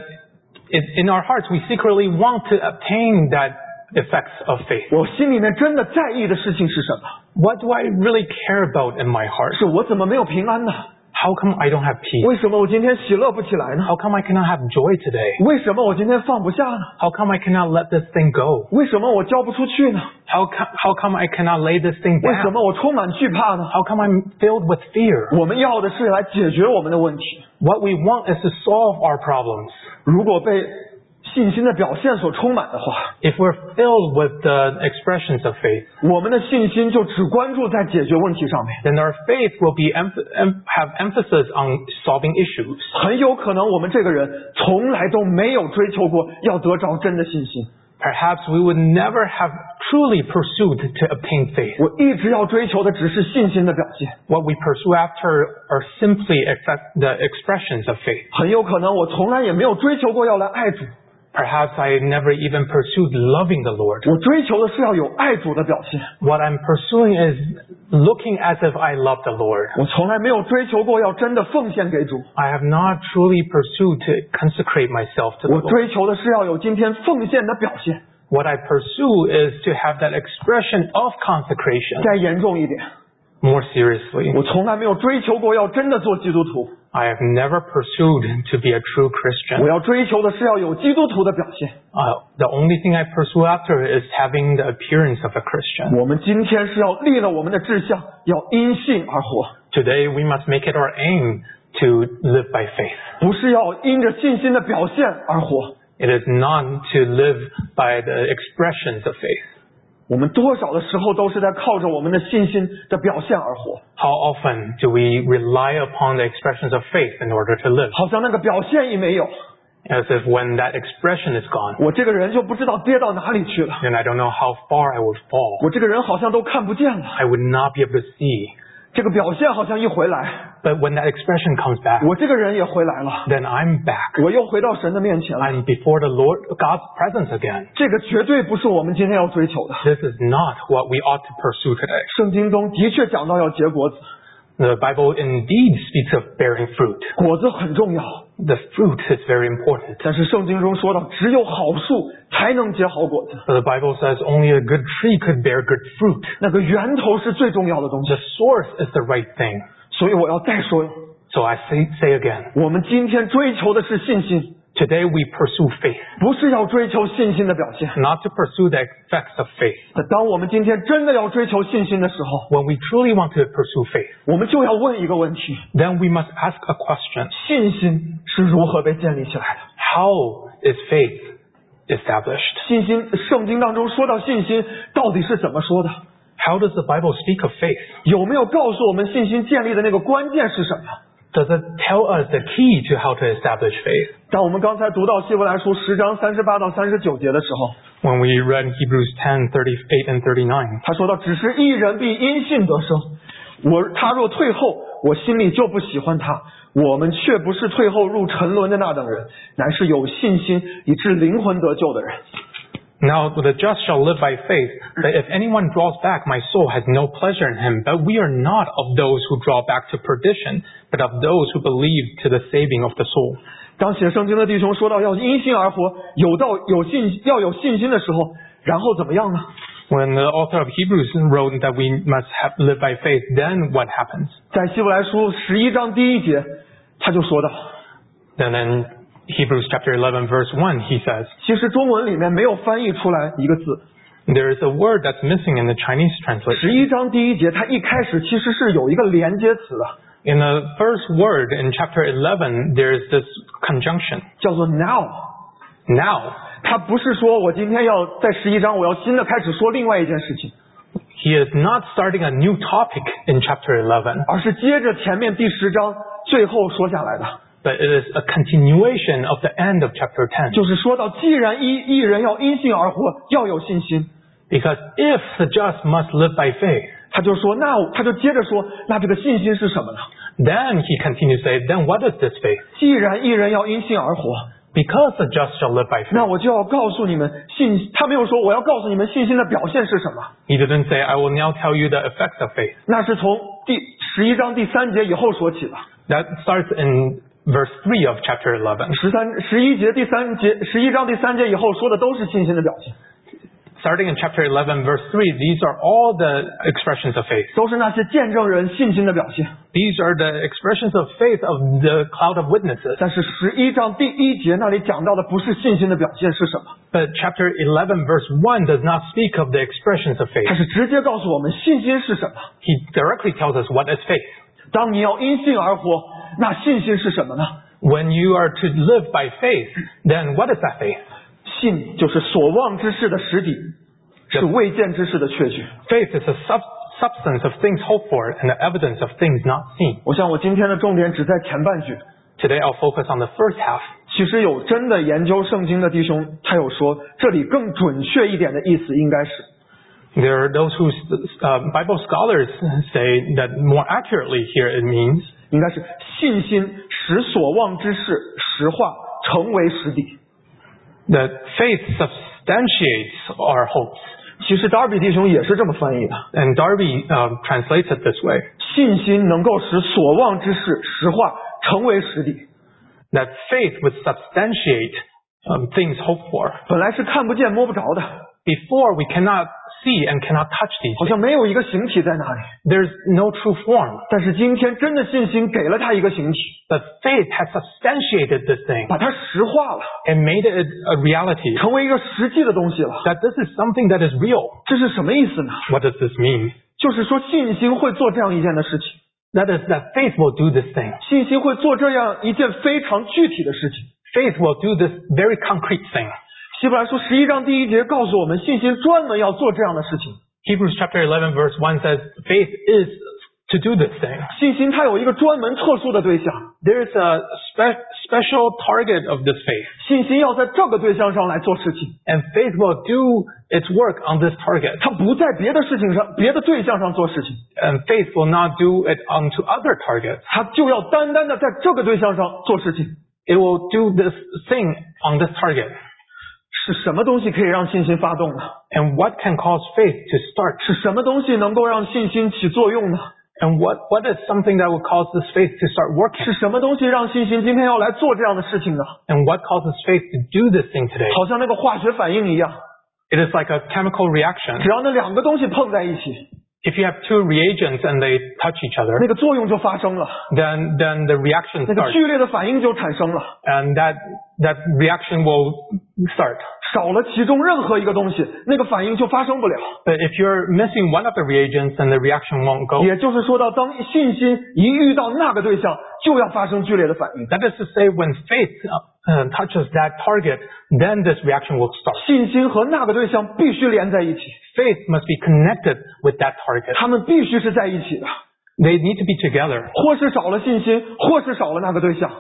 Speaker 2: in our hearts we secretly want to obtain that effects of faith.
Speaker 1: 我心里面真的在意的事情是什么？
Speaker 2: What do I really care about in my heart?
Speaker 1: 是我怎么没有平安呢？
Speaker 2: How come I don't have peace?
Speaker 1: 为什么我今天喜乐不起来呢？
Speaker 2: How come I cannot have joy today?
Speaker 1: 为什么我今天放不下呢？
Speaker 2: How come I cannot let this thing go?
Speaker 1: 为什么我交不出去呢？
Speaker 2: How come I cannot lay this thing
Speaker 1: 为什
Speaker 2: down?
Speaker 1: 么我充满惧怕呢？
Speaker 2: How come I'm filled with fear?
Speaker 1: 我们要的是来解决我们的问题。
Speaker 2: What we want is to solve our problems.
Speaker 1: 如果被信心的表现所充满的话，
Speaker 2: If we're filled with the expressions of faith,
Speaker 1: 我们的信心就只关注在解决问题上面。
Speaker 2: then our faith will be have emphasis on solving issues.
Speaker 1: 很有可能我们这个人从来都没有追求过要得着真的信心。
Speaker 2: Perhaps we would never have truly pursued to obtain faith.
Speaker 1: 我一直要追求的只是信心的表现。
Speaker 2: What we pursue after are simply the expressions of faith.
Speaker 1: 很有可能我从来也没有追求过要来爱主，
Speaker 2: Perhaps I never even pursued loving the Lord.
Speaker 1: 我追求的是要有爱主的表现。
Speaker 2: What I'm pursuing is looking as if I love the Lord.
Speaker 1: 我从来没有追求过要真的奉献给主，
Speaker 2: I have not truly pursued to consecrate myself to the
Speaker 1: 我
Speaker 2: Lord.
Speaker 1: 追求的是要有今天奉献的表现。
Speaker 2: What I pursue is to have that expression of consecration.
Speaker 1: 再严重一点，
Speaker 2: More seriously,
Speaker 1: 我从来没有追求过要真的做基督徒，
Speaker 2: I have never pursued to be a true
Speaker 1: 我
Speaker 2: Christian.
Speaker 1: 要追求的是要有基督徒的表现。
Speaker 2: The only thing I pursue after is having the appearance of a Christian.
Speaker 1: 我们今天是要立了我们的志向，要因信而活，
Speaker 2: Today we must make it our aim to live by faith.
Speaker 1: 不是要因着信心的表现而活。
Speaker 2: It is not to live by the expressions of faith.
Speaker 1: 我们多少的时候都是在靠着我们的信心的表现而活，
Speaker 2: How often do we rely upon the expressions of faith in order to live?
Speaker 1: 好像那个表现一没有，
Speaker 2: As if when that expression is gone,
Speaker 1: 我这个人就不知道跌到哪里去了，
Speaker 2: then I don't know how far I would fall.
Speaker 1: 我这个人好像都看不见了。
Speaker 2: I would not be able to see.
Speaker 1: 这个表现好像一回来，
Speaker 2: But when that expression comes back,
Speaker 1: 我这个人也回来了，
Speaker 2: then I'm back.
Speaker 1: 我又回到神的面前了。
Speaker 2: I'm before the Lord, God's presence again.
Speaker 1: 这个绝对不是我们今天要追求的。
Speaker 2: This is not what we ought to pursue today.
Speaker 1: 圣经中的确讲到要结果子，
Speaker 2: The Bible indeed speaks of bearing fruit.
Speaker 1: 果子很重要，
Speaker 2: The fruit is very important.
Speaker 1: 但是圣经中说到，只有好树才能结好果子，
Speaker 2: But the Bible says only a good tree could bear good fruit.
Speaker 1: 那个源头是最重要的东西
Speaker 2: The。source is the right thing.
Speaker 1: 所以我要再说，
Speaker 2: So I say again,
Speaker 1: 我们今天追求的是信心，
Speaker 2: Today we pursue faith,
Speaker 1: 不是要追求信心的表现。
Speaker 2: not to pursue the effects of faith.
Speaker 1: 当我们今天真的要追求信心的时候，
Speaker 2: When we truly want to pursue faith,
Speaker 1: 我们就要问一个问题：
Speaker 2: then we must ask a question.
Speaker 1: 信心是如何被建立起来的？
Speaker 2: How is faith established?
Speaker 1: 信心，圣经当中说到信心到底是怎么说的？
Speaker 2: How does the Bible speak of faith?
Speaker 1: 有没有告诉我们信心建立的那个关键是什么？
Speaker 2: Does it tell us the key to how to establish faith?
Speaker 1: 当我们刚才读到希伯来书10章38到39节的时候，
Speaker 2: When we read Hebrews 10:38 and 39,
Speaker 1: 他说到：“只是一人必因信得生。他若退后，我心里就不喜欢他。我们却不是退后入沉沦的那等人，乃是有信心以致灵魂得救的人。”
Speaker 2: Now the just shall live by faith, that if anyone draws back, my soul has no pleasure in him. But we are not of those who draw back to perdition, but of those who believe to the saving of the soul.
Speaker 1: 当写圣经的弟兄说到要因信而活，要有信心的时候，然后怎么样呢？
Speaker 2: When the author of Hebrews wrote that we must live by faith, then what happens?
Speaker 1: 在希伯来书11章第1节，他就说到，
Speaker 2: Then in Hebrews chapter 11 verse 1, he says,
Speaker 1: 其实中文里面没有翻译出来一个字。
Speaker 2: there is a word that's missing in the Chinese translation.
Speaker 1: 11章第1节，它一开始其实是有一个连接词的，
Speaker 2: In the first word in chapter 11, there is this conjunction,
Speaker 1: 叫做 now。
Speaker 2: now.
Speaker 1: 他不是说我今天要在11章我要新的开始说另外一件事情，
Speaker 2: He is not starting a new topic in chapter 11,
Speaker 1: 而是接着前面第10章最后说下来的，
Speaker 2: but it is a continuation of the end of chapter 10.
Speaker 1: 就是说到既然一人要因信而活，要有信心。
Speaker 2: Because if the just must live by faith,
Speaker 1: 他就接着说，那这个信心是什么呢？
Speaker 2: then he continues to say, then what is this faith?
Speaker 1: 既然一人要因信而活，
Speaker 2: Because the just shall live by faith.
Speaker 1: 那我就要告诉你们他没有说我要告诉你们信心的表现是什么，
Speaker 2: He didn't say, I will now tell you the effects of faith.
Speaker 1: 那是从11章第3节以后说起的。
Speaker 2: That starts in verse 3 of chapter 11.
Speaker 1: 11节第3节，11章第3节以后说的都是信心的表现，
Speaker 2: Starting in chapter 11 verse 3, these are all the expressions of faith.
Speaker 1: 都是那些见证人信心的表现。
Speaker 2: These are the expressions of faith of the cloud of witnesses.
Speaker 1: 但是11章第1节那里讲到的不是信心的表现是什么？
Speaker 2: But chapter 11 verse 1 does not speak of the expressions of faith.
Speaker 1: 它是直接告诉我们信心是什么。
Speaker 2: He directly tells us what is faith.
Speaker 1: 当你要因信而活，那信心是什么呢？
Speaker 2: When you are to live by faith, then what is that faith?
Speaker 1: 信就是所望之事的实底，是未见之事的确据。
Speaker 2: Faith is a substance of things hoped for and the evidence of things not seen.
Speaker 1: 我想我今天的重点只在前半句。
Speaker 2: Today I'll focus on the first half.
Speaker 1: 其实有真的研究圣经的弟兄，他有说这里更准确一点的意思应该是，
Speaker 2: There are those who Bible scholars say that more accurately here it means
Speaker 1: 应该是信心使所望之事实化，成为实底。
Speaker 2: that faith substantiates our hopes.
Speaker 1: 其实达尔比弟兄也是这么翻译的，
Speaker 2: And Darby translates it this way,
Speaker 1: 信心能够使所望之事实化，成为实底。
Speaker 2: that faith would substantiate things hoped for.
Speaker 1: 本来是看不见摸不着的，
Speaker 2: Before we cannot see and cannot touch these
Speaker 1: 好
Speaker 2: things.
Speaker 1: 像没有一个形体在那里。
Speaker 2: There's no true form.
Speaker 1: 但是今天真的信心给了他一个形体，
Speaker 2: But faith has substantiated this thing
Speaker 1: 把它实化了，
Speaker 2: and made it a reality.
Speaker 1: 成为一个实际的东西了。
Speaker 2: That this is something that is real.
Speaker 1: 这是什么意思呢？
Speaker 2: What does this mean?
Speaker 1: 就是说信心会做这样一件的事情，
Speaker 2: That is that faith will do this thing.
Speaker 1: 信心会做这样一件非常具体的事情。
Speaker 2: Faith will do this very concrete thing.
Speaker 1: 希伯来书11章第1节告诉我们，信心专门要做这样的事情。
Speaker 2: Hebrews chapter 11 verse 1 says faith is to do this thing.
Speaker 1: 信心它有一个专门特殊的对象，
Speaker 2: There is a special target of this faith.
Speaker 1: 信心要在这个对象上来做事情，
Speaker 2: And faith will do its work on this target.
Speaker 1: 它不在别的事情上、别的对象上做事情，
Speaker 2: And faith will not do it onto other targets.
Speaker 1: 它就要单单的在这个对象上做事情。
Speaker 2: It will do this thing on this target.
Speaker 1: 是什么东西可以让信心发动呢？
Speaker 2: And what can cause faith to start?
Speaker 1: 是什么东西能够让信心起作用呢？
Speaker 2: And what is something that will cause this faith to start working?
Speaker 1: 是什么东西让信心今天要来做这样的事情呢？
Speaker 2: And what causes faith to do this thing today?
Speaker 1: 好像那个化学反应一样，
Speaker 2: It is like a chemical reaction.
Speaker 1: 只要那两个东西碰在一起，
Speaker 2: If you have two reagents and they touch each other,
Speaker 1: 那个作用就发生了，
Speaker 2: then the reaction
Speaker 1: 那个
Speaker 2: starts.
Speaker 1: 剧烈的反应就产生了。
Speaker 2: And that reaction will start.
Speaker 1: 少了其中任何一个东西，那个反应就发生不了。
Speaker 2: But if you're missing one of the reagents, then the reaction won't go.
Speaker 1: 也就是说到，当信心一遇到那个对象，就要发生剧烈的反应。
Speaker 2: That is to say, when faith touches that target, then this reaction will start.
Speaker 1: 信心和那个对象必须连在一起，
Speaker 2: Faith must be connected with that target.
Speaker 1: 他们必须是在一起的。
Speaker 2: They need to be together.
Speaker 1: 或是少了信心，或是少了那个对象，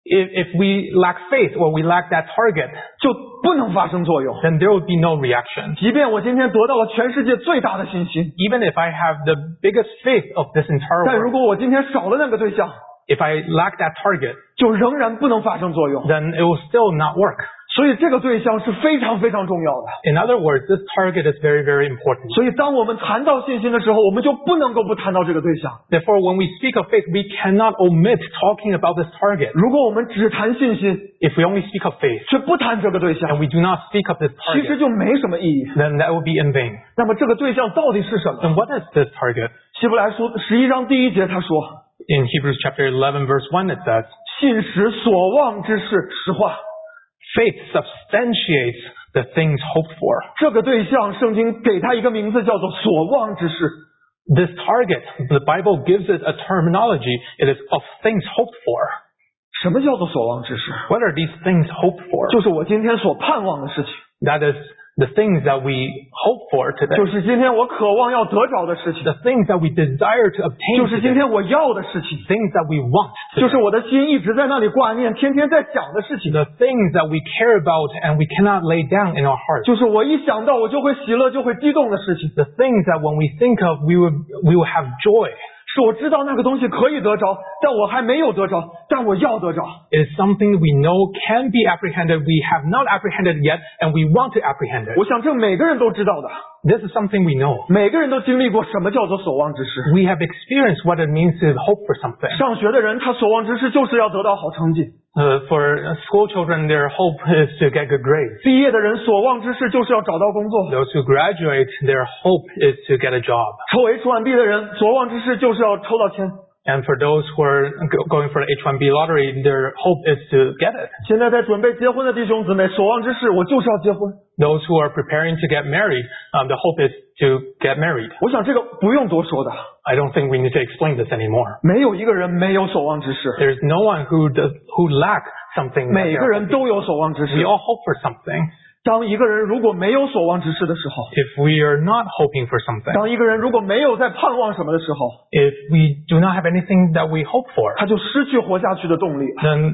Speaker 2: If we lack faith or we lack that target,
Speaker 1: 就不能发生作用。
Speaker 2: then there will be no reaction.
Speaker 1: 即便我今天得到了全世界最大的信心，
Speaker 2: Even if I have the biggest faith of this entire
Speaker 1: 但如
Speaker 2: world,
Speaker 1: 果我今天少了那个对象，
Speaker 2: if I lack that target,
Speaker 1: 就仍然不能发生作用。
Speaker 2: then it will still not work.
Speaker 1: 所以这个对象是非常非常重要的。
Speaker 2: In other words, this target is very, very important.
Speaker 1: 所以当我们谈到信心的时候，我们就不能够不谈到这个对象。
Speaker 2: Therefore, when we speak of faith, we cannot omit talking about this target.
Speaker 1: 如果我们只谈信心，
Speaker 2: If we only speak of faith
Speaker 1: 却不谈这个对
Speaker 2: and
Speaker 1: 象，
Speaker 2: we do not speak of this
Speaker 1: 其实
Speaker 2: target,
Speaker 1: 就没什么意义。
Speaker 2: then that will be in vain.
Speaker 1: 那么这个对象到底是什么？
Speaker 2: Then what is this target?
Speaker 1: 希伯来书11章第1节他说，
Speaker 2: In Hebrews chapter 11, verse 1, it says,
Speaker 1: 信使所望之事实化。
Speaker 2: faith substantiates the things hoped for.
Speaker 1: 这个对象，圣经给他一个名字，叫做所望之事。
Speaker 2: This target, the Bible gives it a terminology. It is of things hoped for.
Speaker 1: 什么叫做所望之事？
Speaker 2: What are these things hoped for?
Speaker 1: 就是我今天所盼望的事情，
Speaker 2: That is the things that we hope for today.
Speaker 1: 就是今天我渴望要得着的事情，
Speaker 2: The things that we desire to
Speaker 1: 就
Speaker 2: obtain
Speaker 1: 是今
Speaker 2: today.
Speaker 1: 天我要的事情，
Speaker 2: Things that we want
Speaker 1: 就
Speaker 2: today.
Speaker 1: 是我的心一直在那里挂念，天天在想的事情，
Speaker 2: The things that we care about and we cannot lay down in our hearts.
Speaker 1: 就是我一想到我就会喜乐、就会激动的事情，
Speaker 2: The things that when we think of, we will have joy.
Speaker 1: 是我知道那个东西可以得着，但我还没有得着，但我要得着。
Speaker 2: It is something we know can be apprehended. We have not apprehended yet, and we want to apprehend it.
Speaker 1: 我想这每个人都知道的，
Speaker 2: This is something we know.
Speaker 1: 每个人都经历过什么叫做所望之事。
Speaker 2: We have experienced what it means to hope for something.
Speaker 1: 上学的人，他所望之事就是要得到好成绩；
Speaker 2: For school children, their hope is to get good grades.
Speaker 1: 毕业的人所望之事就是要找到工作；
Speaker 2: Those who graduate, their hope is to get a job.
Speaker 1: 抽 H1B 的人所望之事就是要抽到签。
Speaker 2: And for those who are going for the H1B lottery, their hope is to get it.
Speaker 1: 现在在准备结婚的弟兄姊妹，所望之事我就是要结婚。
Speaker 2: Those who are preparing to get married, the hope is to get married.
Speaker 1: 我想这个不用多说的，
Speaker 2: I don't think we need to explain this anymore.
Speaker 1: 没有一个人没有所望之事，
Speaker 2: There's no one who lack something. that
Speaker 1: 每
Speaker 2: they
Speaker 1: 个
Speaker 2: are
Speaker 1: 人都有所望之
Speaker 2: hoping. We
Speaker 1: 事。
Speaker 2: all hope for something.
Speaker 1: 当一个人如果没有所望之事的时候，
Speaker 2: If we are not hoping for something,
Speaker 1: 当一个人如果没有在盼望什么的时候，
Speaker 2: if we do not have anything that we hope for,
Speaker 1: 他就失去活下去的动力。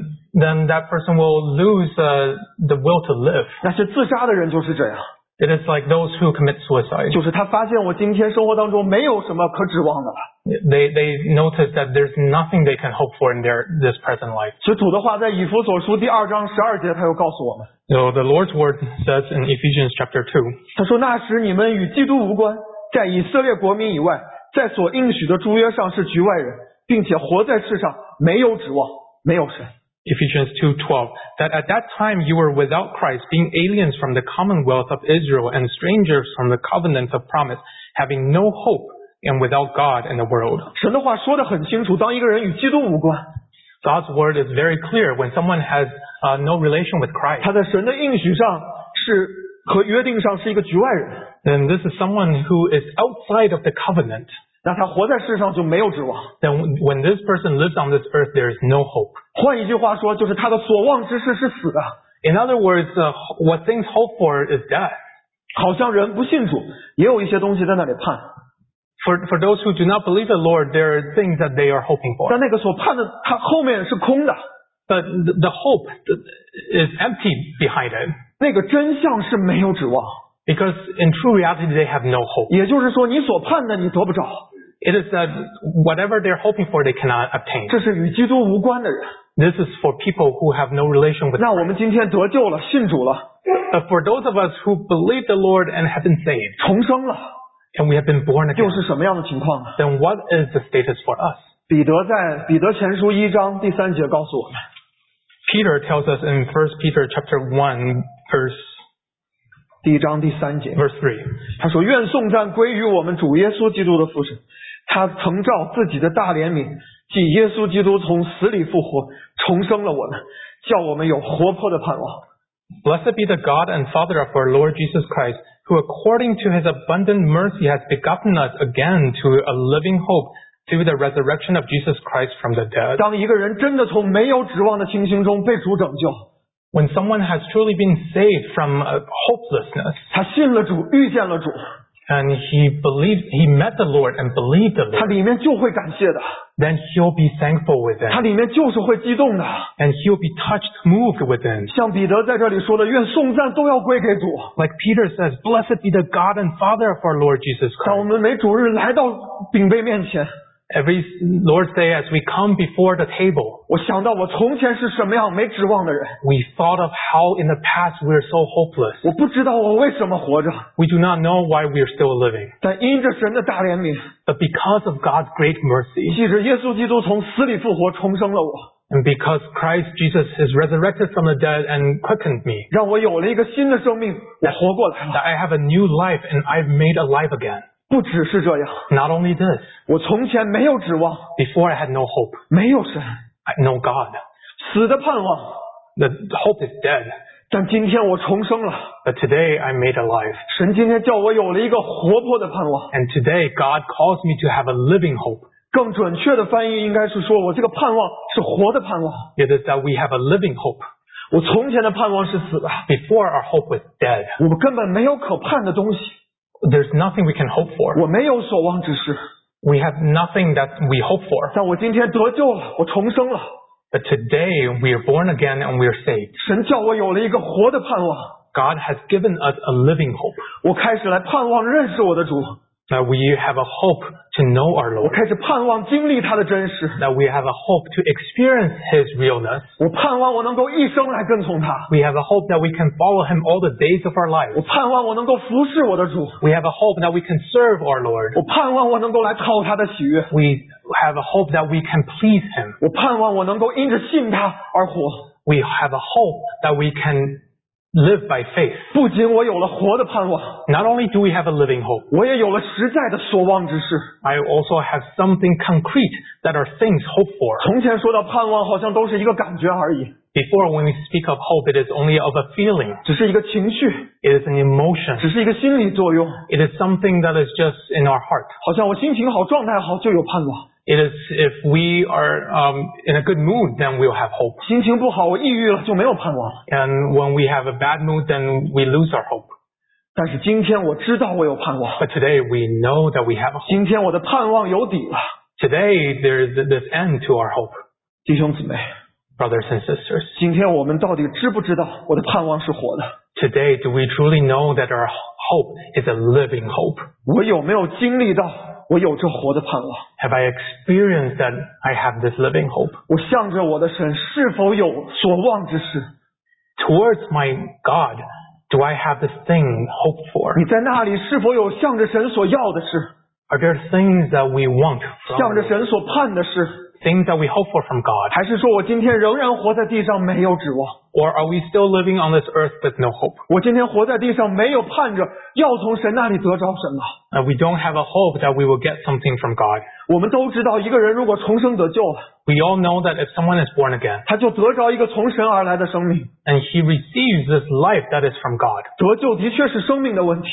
Speaker 2: then that person will lose the will to live.
Speaker 1: 那些自杀的人就是这样，
Speaker 2: It is like those who commit suicide.
Speaker 1: 就是他发现我今天生活当中没有什么可指望的了。
Speaker 2: They notice that there's nothing they can hope for in this present life.
Speaker 1: 所以主的话在以弗所书第2章12节，他又告诉我们，
Speaker 2: So the Lord's word says in Ephesians chapter 2,
Speaker 1: 他说：“那时你们与基督无关，在以色列国民以外，在所应许的诸约上是局外人，并且活在世上没有指望，没有神。”
Speaker 2: Ephesians 2:12, that at that time you were without Christ, being aliens from the commonwealth of Israel and strangers from the covenants of promise, having no hope and without God in the world.
Speaker 1: 神的话说得很清楚，当一个人与基督无关，
Speaker 2: God's word is very clear. When someone has no relation with Christ,
Speaker 1: 他在神的应许上是和约定上是一个局外人，
Speaker 2: then this is someone who is outside of the covenant.
Speaker 1: 那他活在世上就没有指望。
Speaker 2: Then when this person lives on this earth, there is no hope.
Speaker 1: 换一句话说，就是他的所望之事是死的。
Speaker 2: In other words, what things hope for is death.
Speaker 1: 好像人不信主，也有一些东西在那里盼，
Speaker 2: For those who do not believe the Lord, there are things that they are hoping for.
Speaker 1: 但那个所盼的，他后面是空的，
Speaker 2: But the hope is empty behind it.
Speaker 1: 那个真相是没有指望。
Speaker 2: Because in true reality, they have no hope.
Speaker 1: 也就是说，你所盼的你得不着，
Speaker 2: It is that whatever they're hoping for, they cannot obtain.
Speaker 1: 这是与基督无关的人。
Speaker 2: This is for people who have no relation with
Speaker 1: 那我
Speaker 2: Christ.
Speaker 1: 们今天得救了，信主了，
Speaker 2: But for those of us who believe the Lord and have been saved,
Speaker 1: 重生了，
Speaker 2: and we have been born
Speaker 1: 又
Speaker 2: again,
Speaker 1: 是什么样的情况呢？
Speaker 2: then what is the status for us?
Speaker 1: 彼得在彼得前书1章第3节告诉我们，
Speaker 2: Peter tells us in 1 Peter chapter 1, verse
Speaker 1: 1 第1章第3节，
Speaker 2: Verse 3.
Speaker 1: 他说：愿颂赞归于我们主耶稣基督的父神，他曾照自己的大怜悯，即耶稣基督从死里复活，重生了我们，叫我们有活泼的盼望。
Speaker 2: Blessed be the God and Father of our Lord Jesus Christ, who according to his abundant mercy has begotten us again to a living hope through the resurrection of Jesus Christ from the dead.
Speaker 1: 当一个人真的从没有指望的情形中被主拯救，
Speaker 2: When someone has truly been saved from hopelessness,
Speaker 1: 他信了主，遇见了主，
Speaker 2: and he met the Lord and believed the
Speaker 1: 他
Speaker 2: Lord,
Speaker 1: 里面就会感谢的，
Speaker 2: then he'll be thankful
Speaker 1: 他
Speaker 2: within,
Speaker 1: 里面就是会激动的。
Speaker 2: and he'll be touched, moved within.
Speaker 1: 像彼得在这里说的，愿颂赞都要归给主。
Speaker 2: Like Peter says, blessed be the God and Father of our Lord Jesus
Speaker 1: 当我
Speaker 2: Christ.
Speaker 1: 们每主日来到饼杯面前，
Speaker 2: Every Lord's Day as we come before the table,
Speaker 1: 我想到我从前是什么样没指望的人，
Speaker 2: we thought of how in the past we were so hopeless.
Speaker 1: 我不知道我为什么活着，
Speaker 2: We do not know why we are still living.
Speaker 1: 但因着神的大怜悯，
Speaker 2: But because of God's great mercy,
Speaker 1: 记着耶稣基督从死里复活，重生了我，
Speaker 2: and because Christ Jesus is resurrected from the dead and quickened me,
Speaker 1: 让我有了一个新的生命，我活过来了。
Speaker 2: that I have a new life and I've made alive again.
Speaker 1: 不只是这样，
Speaker 2: Not only this,
Speaker 1: 我从前没有指望，
Speaker 2: before I had no hope,
Speaker 1: 没有神，
Speaker 2: I had no God.
Speaker 1: 死的盼望，
Speaker 2: The hope is dead.
Speaker 1: 但今天我重生了。
Speaker 2: But today I'm made alive.
Speaker 1: 神今天叫我有了一个活泼的盼望，
Speaker 2: And today God calls me to have a living hope.
Speaker 1: 更准确的翻译应该是说，我这个盼望是活的盼望。
Speaker 2: It is that we have a living hope.
Speaker 1: 我从前的盼望是死的，
Speaker 2: Before our hope was dead.
Speaker 1: 我们根本没有可盼的东西，
Speaker 2: There's nothing we can hope for.
Speaker 1: 我没有所望之事。
Speaker 2: We have nothing that we hope for.
Speaker 1: 但我今天得救了，我重生了，
Speaker 2: But today we are born again and we are saved.
Speaker 1: 神叫我有了一个活的盼望，
Speaker 2: God has given us a living hope.
Speaker 1: 我开始来盼望认识我的主，
Speaker 2: That we have a hope to know our
Speaker 1: 我
Speaker 2: Lord.
Speaker 1: 开始盼望经历他的真实，
Speaker 2: That we have a hope to experience His realness.
Speaker 1: 我盼望我能够一生来跟从他，
Speaker 2: We have a hope that we can follow Him all the days of our
Speaker 1: 我
Speaker 2: lives.
Speaker 1: 盼望我能够服侍我的主，
Speaker 2: We have a hope that we can serve our Lord.
Speaker 1: 我盼望我能够来讨他的喜悦，
Speaker 2: We have a hope that we can please Him.
Speaker 1: 我盼望我能够因着信他而活。
Speaker 2: We have a hope that we can live by faith.
Speaker 1: 不仅我有了活的盼望，
Speaker 2: Not only do we have a living hope,
Speaker 1: 我也有了实在的所望之事。
Speaker 2: I also have something concrete that are things hoped for.
Speaker 1: 从前说到盼望，好像都是一个感觉而已，
Speaker 2: Before, when we speak of hope, it is only of a feeling.
Speaker 1: 只是一个情绪，
Speaker 2: It is an emotion.
Speaker 1: 只是一个心理作用，
Speaker 2: It is something that is just in our heart.
Speaker 1: 好像我心情好、状态好就有盼望，
Speaker 2: It is if we are in a good mood, then we'll have hope.
Speaker 1: 心情不好，我抑郁了就没有盼望。
Speaker 2: And when we have a bad mood, then we lose our hope.
Speaker 1: 但是今天我知道我有盼望，
Speaker 2: But today, we know that we have a hope.
Speaker 1: 今天我的盼望有底了。
Speaker 2: Today, there is this end to our hope.
Speaker 1: 弟兄姊妹，
Speaker 2: Brothers and sisters,
Speaker 1: 今天我们到底知不知道我的盼望是活的？
Speaker 2: today, do we truly know that our hope is a living hope?
Speaker 1: 我有没有经历到我有这活的盼望？
Speaker 2: Have I experienced that I have this living hope?
Speaker 1: 我向着我的神是否有所望之事？
Speaker 2: Towards my God, do I have this thing hoped for?
Speaker 1: 你在那里是否有向着神所要的事，
Speaker 2: Are there things that we want from
Speaker 1: 向着
Speaker 2: God?
Speaker 1: 神所盼的事？
Speaker 2: Things that we hope for from God?
Speaker 1: 还是说我今天仍然活在地上没有指望？
Speaker 2: Or are we still living on this earth with no hope?
Speaker 1: 我今天活在地上没有盼着要从神那里得着什么？
Speaker 2: We don't have a hope that we will get something from God.
Speaker 1: 我们都知道，一个人如果重生得救了，
Speaker 2: We all know that if someone is born again
Speaker 1: 他就得着一个从神而来的生命。
Speaker 2: and he receives this life that is from God,
Speaker 1: 得救的确是生命的问题，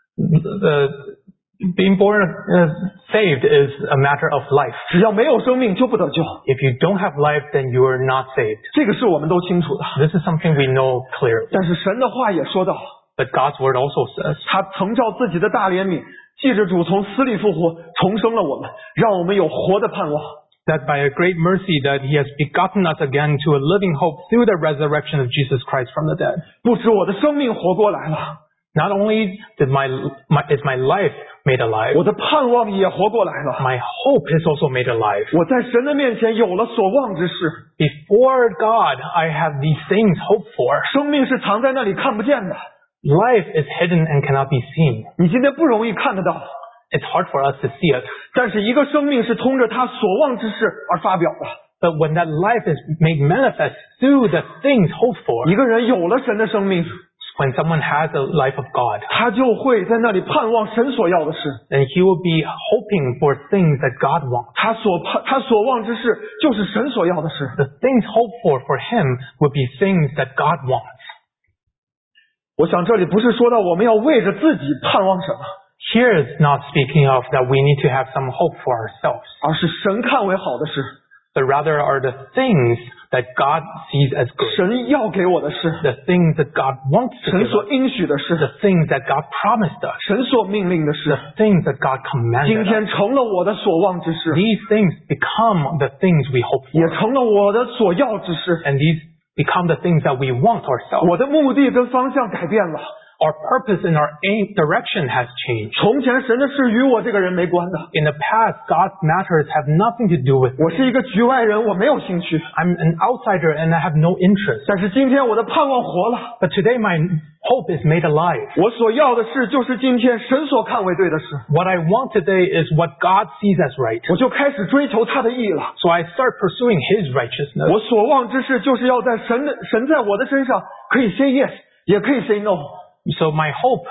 Speaker 2: being born saved is a matter of life.
Speaker 1: 只要没有生命就不得救，
Speaker 2: If you don't have life, then you are not saved.
Speaker 1: 这个是我们都清楚的。
Speaker 2: This is something we know clearly.
Speaker 1: 但是神的话也说到，
Speaker 2: But God's word also says
Speaker 1: 他曾照自己的大怜悯，记着主从死里复活，重生了我们，让我们有活的盼望。
Speaker 2: that by a great mercy that he has begotten us again to a living hope through the resurrection of Jesus Christ from the dead.
Speaker 1: 不止我的生命活过来了，
Speaker 2: Not only is my life made alive,
Speaker 1: 我的盼望也活过来了。
Speaker 2: my hope is also made alive.
Speaker 1: 我在神的面前有了所望之事，
Speaker 2: Before God, I have these things hoped for.
Speaker 1: 生命是藏在那里看不见的，
Speaker 2: Life is hidden and cannot be seen.
Speaker 1: 你今天不容易看得到。
Speaker 2: It's hard for us to see it.
Speaker 1: 但是一个生命是通着他所望之事而发表的。
Speaker 2: But when that life is made manifest through the things hoped for,
Speaker 1: 一个人有了神的生命，
Speaker 2: when someone has a life of God,
Speaker 3: 他就会在那里盼望神所要的事。
Speaker 2: then he will be hoping for things that God wants.
Speaker 3: 他所望之事就是神所要的事。
Speaker 2: The things hoped for him will be things that God wants.
Speaker 3: 我想这里不是说到我们要为着自己盼望什么，
Speaker 2: Here is not speaking of that we need to have some hope for ourselves,
Speaker 3: 而是神看为好的事，
Speaker 2: but rather are the things that God sees as good,
Speaker 3: 神要给我的事，
Speaker 2: the things that God wants to
Speaker 3: 神
Speaker 2: give
Speaker 3: 所
Speaker 2: us,
Speaker 3: 应许的事，
Speaker 2: the things that God promised us,
Speaker 3: 神所命令的事，
Speaker 2: the things that God
Speaker 3: 今
Speaker 2: commanded
Speaker 3: 天
Speaker 2: us.
Speaker 3: 成了我的所望之事，
Speaker 2: These things become the things we hope
Speaker 3: 也
Speaker 2: for,
Speaker 3: 成了我的所要之事。
Speaker 2: and these become the things that we want ourselves.
Speaker 3: 我的目的跟方向改变了，
Speaker 2: Our purpose and our aim direction has changed.
Speaker 3: 从前神的事与我这个人没关的，
Speaker 2: In the past, God's matters have nothing to do with
Speaker 3: 我
Speaker 2: me.
Speaker 3: 是一个局外人，我没有兴趣。
Speaker 2: I'm an outsider and I have no interest.
Speaker 3: 但是今天我的盼望活了，
Speaker 2: But today my hope is made alive.
Speaker 3: 我所要的事就是今天神所看为对的事，
Speaker 2: What I want today is what God sees as right.
Speaker 3: 我就开始追求他的义了。
Speaker 2: So I start pursuing His righteousness.
Speaker 3: 我所望之事就是要在神在我的身上可以 say yes， 也可以 say no。
Speaker 2: So my hope,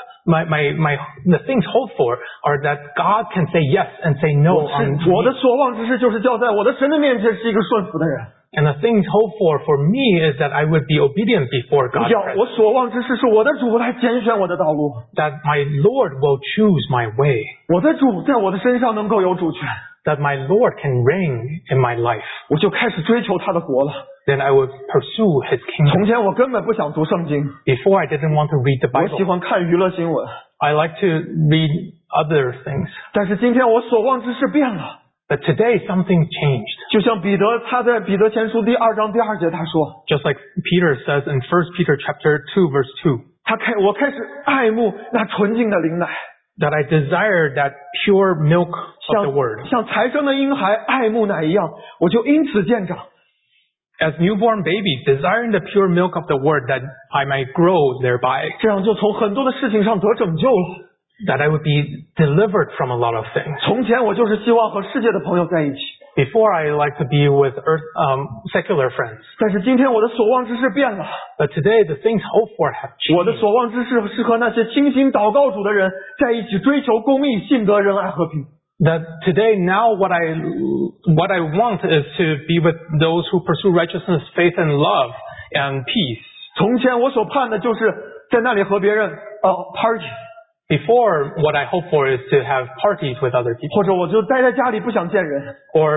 Speaker 2: the things hoped for are that God can say yes and say no on
Speaker 3: 我的
Speaker 2: me.
Speaker 3: 所望之事就是要在我的神的面前是一个顺服的人。
Speaker 2: And the things hoped for me is that I would be obedient before God.
Speaker 3: 我所望之事是我的主来拣选我的道路，
Speaker 2: That my Lord will choose my way.
Speaker 3: 我的主在我的身上能够有主权，
Speaker 2: That my Lord can reign in my life.
Speaker 3: 我就开始追求他的国了。
Speaker 2: Then I would pursue His
Speaker 3: 从
Speaker 2: kingdom.
Speaker 3: 前我根本不想读圣经，
Speaker 2: Before I didn't want to read the
Speaker 3: 我喜
Speaker 2: Bible.
Speaker 3: 欢看娱乐新闻，
Speaker 2: I like to read other things.
Speaker 3: 但是今天我所望之事变了。
Speaker 2: But today something changed.
Speaker 3: 就像彼得他在彼得前书第2章第2节他说，
Speaker 2: Just like Peter says in 1 Peter chapter 2 verse 2.
Speaker 3: 我开始爱慕那纯净的灵奶，
Speaker 2: That I desire that pure milk of the word.
Speaker 3: 像才生的婴孩爱慕奶一样，我就因此渐长。
Speaker 2: As newborn babies, desiring the pure milk of the word that I might grow thereby.
Speaker 3: 这样就从很多的事情上得拯救了。
Speaker 2: That I would be delivered from a lot of things.
Speaker 3: 从前我就是希望和世界的朋友在一起，
Speaker 2: Before I like to be with secular friends.
Speaker 3: 但是今天我的所望之事变了。
Speaker 2: But today the things hoped for have
Speaker 3: 我的
Speaker 2: changed.
Speaker 3: 所望之事是和那些倾心祷告主的人在一起追求公义、信德、仁爱、和平。
Speaker 2: That today now what I want is to be with those who pursue righteousness, faith and love and peace.
Speaker 3: 从前我所盼的就是在那里和别人party，
Speaker 2: Before, what I hope for is to have parties with other people,
Speaker 3: 或者我就待在家里不想见人。
Speaker 2: or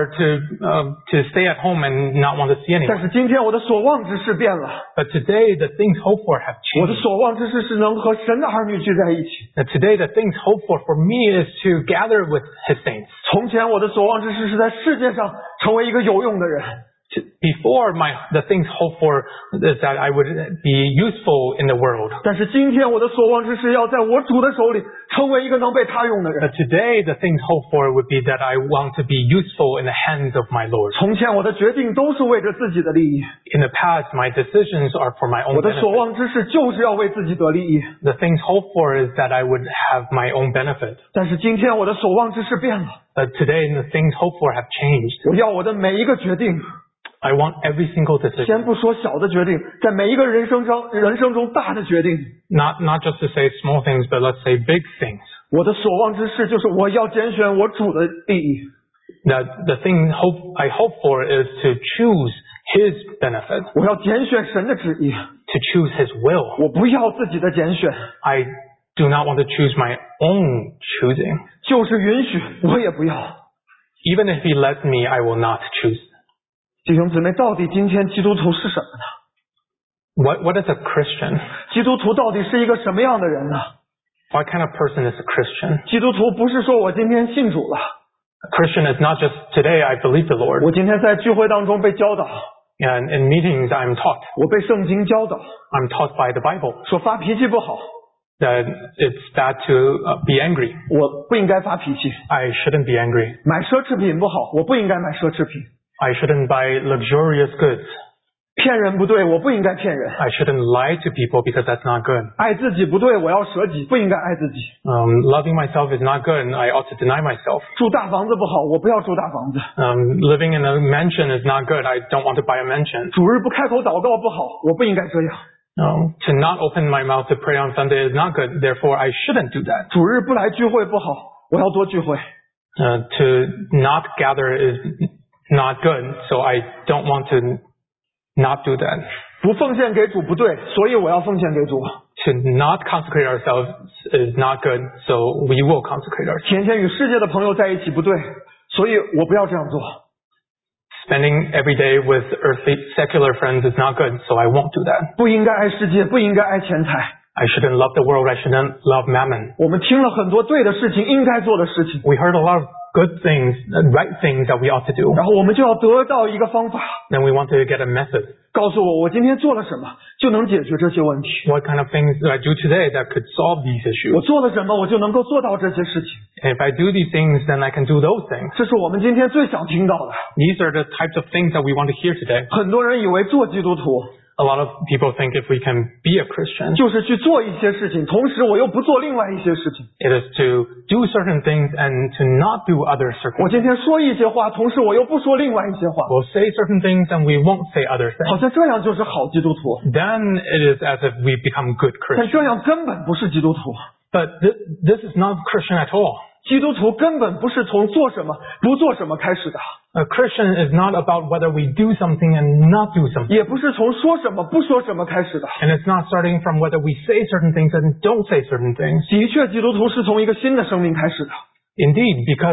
Speaker 2: to stay at home and not want to see
Speaker 3: 但
Speaker 2: anyone.
Speaker 3: 是今天我的所望之事变了，
Speaker 2: But today, the things hoped for have
Speaker 3: 我的
Speaker 2: changed.
Speaker 3: 所望之事是能和神的儿女聚在一起。
Speaker 2: That today, the things hoped for me is to gather with His saints.
Speaker 3: 从前我的所望之事是在世界上成为一个有用的人，
Speaker 2: Before, the things hoped for is that I would be useful in the world.
Speaker 3: 但是今天我的所望之事要在我主的手里成为一个能被他用的人。
Speaker 2: But today, the things hoped for would be that I want to be useful in the hands of my Lord.
Speaker 3: 从前我的决定都是为着自己的利益，
Speaker 2: In the past, my decisions are for my own
Speaker 3: 我的所
Speaker 2: benefit.
Speaker 3: 望之事就是要为自己得利益。
Speaker 2: The things hoped for is that I would have my own benefit.
Speaker 3: 但是今天我的所望之事变了，
Speaker 2: But today, the things hoped for have changed.
Speaker 3: 我要我的每一个决定，
Speaker 2: I want every single
Speaker 3: 先
Speaker 2: decision.
Speaker 3: 不说小的决定，在每一个人生中大的决定，
Speaker 2: Not just to say small things, but let's say big things.
Speaker 3: 我的所望之事就是我要拣选我主的利益。
Speaker 2: That the thing I hope for is to choose His benefit,
Speaker 3: 我要拣选神的旨意，
Speaker 2: to choose His will.
Speaker 3: 我不要自己的拣选，
Speaker 2: I do not want to choose my own choosing.
Speaker 3: 就是允许我也不要。
Speaker 2: Even if He lets me, I will not choose.
Speaker 3: 弟兄姊妹，到底今天基督徒是什么呢？
Speaker 2: What is a Christian?
Speaker 3: 基督徒到底是一个什么样的人呢？
Speaker 2: What kind of person is a Christian?
Speaker 3: 基督徒不是说我今天信主了，
Speaker 2: A Christian is not just today I believe the Lord.
Speaker 3: 我今天在聚会当中被教导，
Speaker 2: And in meetings I'm taught.
Speaker 3: 我被圣经教导，
Speaker 2: I'm taught by the Bible
Speaker 3: 说发脾气不好，
Speaker 2: that it's bad to be angry.
Speaker 3: 我不应该发脾气；
Speaker 2: I shouldn't be angry.
Speaker 3: 买奢侈品不好，我不应该买奢侈品；
Speaker 2: I shouldn't buy luxurious goods.
Speaker 3: 骗人不对，我不应该骗人；
Speaker 2: I shouldn't lie to people because that's not good.
Speaker 3: 爱自己不对，我要舍己，不应该爱自己；
Speaker 2: Loving myself is not good and I ought to deny myself.
Speaker 3: 住大房子不好，我不要住大房子；
Speaker 2: Living in a mansion is not good. I don't want to buy a mansion.
Speaker 3: 主日不开口祷告不好，我不应该这样；
Speaker 2: To not open my mouth to pray on Sunday is not good. Therefore, I shouldn't do that.
Speaker 3: 主日不来聚会不好，我要多聚会。
Speaker 2: To not gather is not good, so I don't want to not do that.
Speaker 3: 不奉献给主不对，所以我要奉献给主。
Speaker 2: To not consecrate ourselves is not good, so we will consecrate ourselves.
Speaker 3: 天天与世界的朋友在一起不对，所以我不要这样做。
Speaker 2: Spending every day with earthly secular friends is not good, so I won't do that.
Speaker 3: 不应该爱世界，不应该爱钱财。
Speaker 2: I shouldn't love the world, I shouldn't love mammon.
Speaker 3: 我们听了很多对的事情，应该做的事情，
Speaker 2: We heard a lot of good things, right things that we ought to do.
Speaker 3: 然后我们就要得到一个方法，
Speaker 2: Then we want to get a method.
Speaker 3: 告诉我今天做了什么就能解决这些问题。
Speaker 2: What kind of things do I do today that could solve these
Speaker 3: 我
Speaker 2: issues?
Speaker 3: 做了什么，我就能够做到这些事情。
Speaker 2: And if I do these things, then I can do those things.
Speaker 3: 这是我们今天最想听到的。
Speaker 2: These are the types of things that we want to hear today.
Speaker 3: 很多人以为做基督徒
Speaker 2: A lot of people think if we can be a Christian,
Speaker 3: 就是去做一些事情，同时我又不做另外一些事情。
Speaker 2: it is to do certain things and to not do other certain
Speaker 3: 我今天说一些话，同时我又不说另外一些话，
Speaker 2: We'll say certain things and we won't say other
Speaker 3: 好
Speaker 2: things.
Speaker 3: 像这样就是好基督徒。
Speaker 2: Then it is as if we become good
Speaker 3: 但
Speaker 2: Christians.
Speaker 3: 这样根本不是基督徒。
Speaker 2: But this is not Christian at all.
Speaker 3: 基督徒根本不是从做什么不做什么开始的，
Speaker 2: A Christian is not about whether we do something and not do something.
Speaker 3: 也不是从说什么不说什么开始的。
Speaker 2: And it's not starting from whether we say certain things and don't say certain things.
Speaker 3: 的确，基督徒是从一个新的生命开始的。
Speaker 2: Indeed, because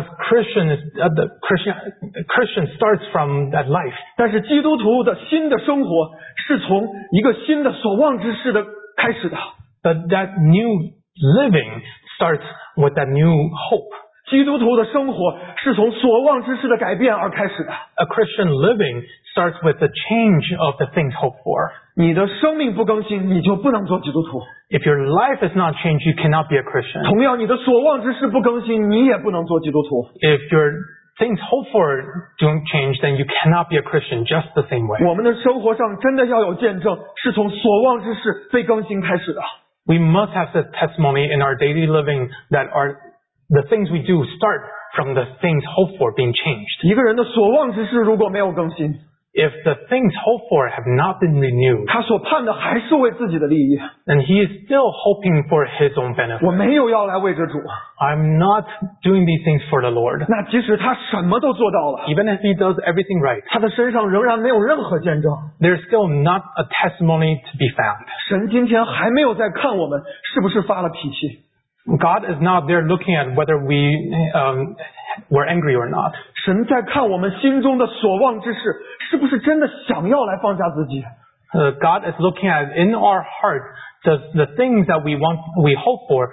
Speaker 2: Christian starts from that life.
Speaker 3: 但是基督徒的新的生活是从一个新的所望之事的开始的。
Speaker 2: But that new living starts with that new hope.
Speaker 3: 基督徒的生活是从所望之事的改变而开始的。
Speaker 2: A Christian living starts with the change of the things hoped for.
Speaker 3: 你的生命不更新，你就不能做基督徒。
Speaker 2: If your life is not changed, you cannot be a Christian.
Speaker 3: 同样，你的所望之事不更新，你也不能做基督徒。
Speaker 2: If your things hoped for don't change, then you cannot be a Christian just the same way.
Speaker 3: 我们的生活上真的要有见证，是从所望之事被更新开始的。
Speaker 2: We must have the testimony in our daily living that the things we do start from the things hoped for being changed.
Speaker 3: 一个人的所望之事如果没有更新，
Speaker 2: If the things hoped for have not been renewed,
Speaker 3: 他所盼的还是为自己的利益。
Speaker 2: then he is still hoping for his own benefit.
Speaker 3: 我没有要来为着主，
Speaker 2: I'm not doing these things for the Lord.
Speaker 3: 那即使他什么都做到了，
Speaker 2: Even if he does everything right,
Speaker 3: 他的身上仍然没有任何见证。
Speaker 2: there's still not a testimony to be found.
Speaker 3: 神今天还没有在看我们是不是发了脾气，
Speaker 2: God is not there looking at whether we're angry or not.
Speaker 3: 神在看我们心中的所望之事是不是真的想要来放下自己。
Speaker 2: God is looking at in our heart does the things that we hope for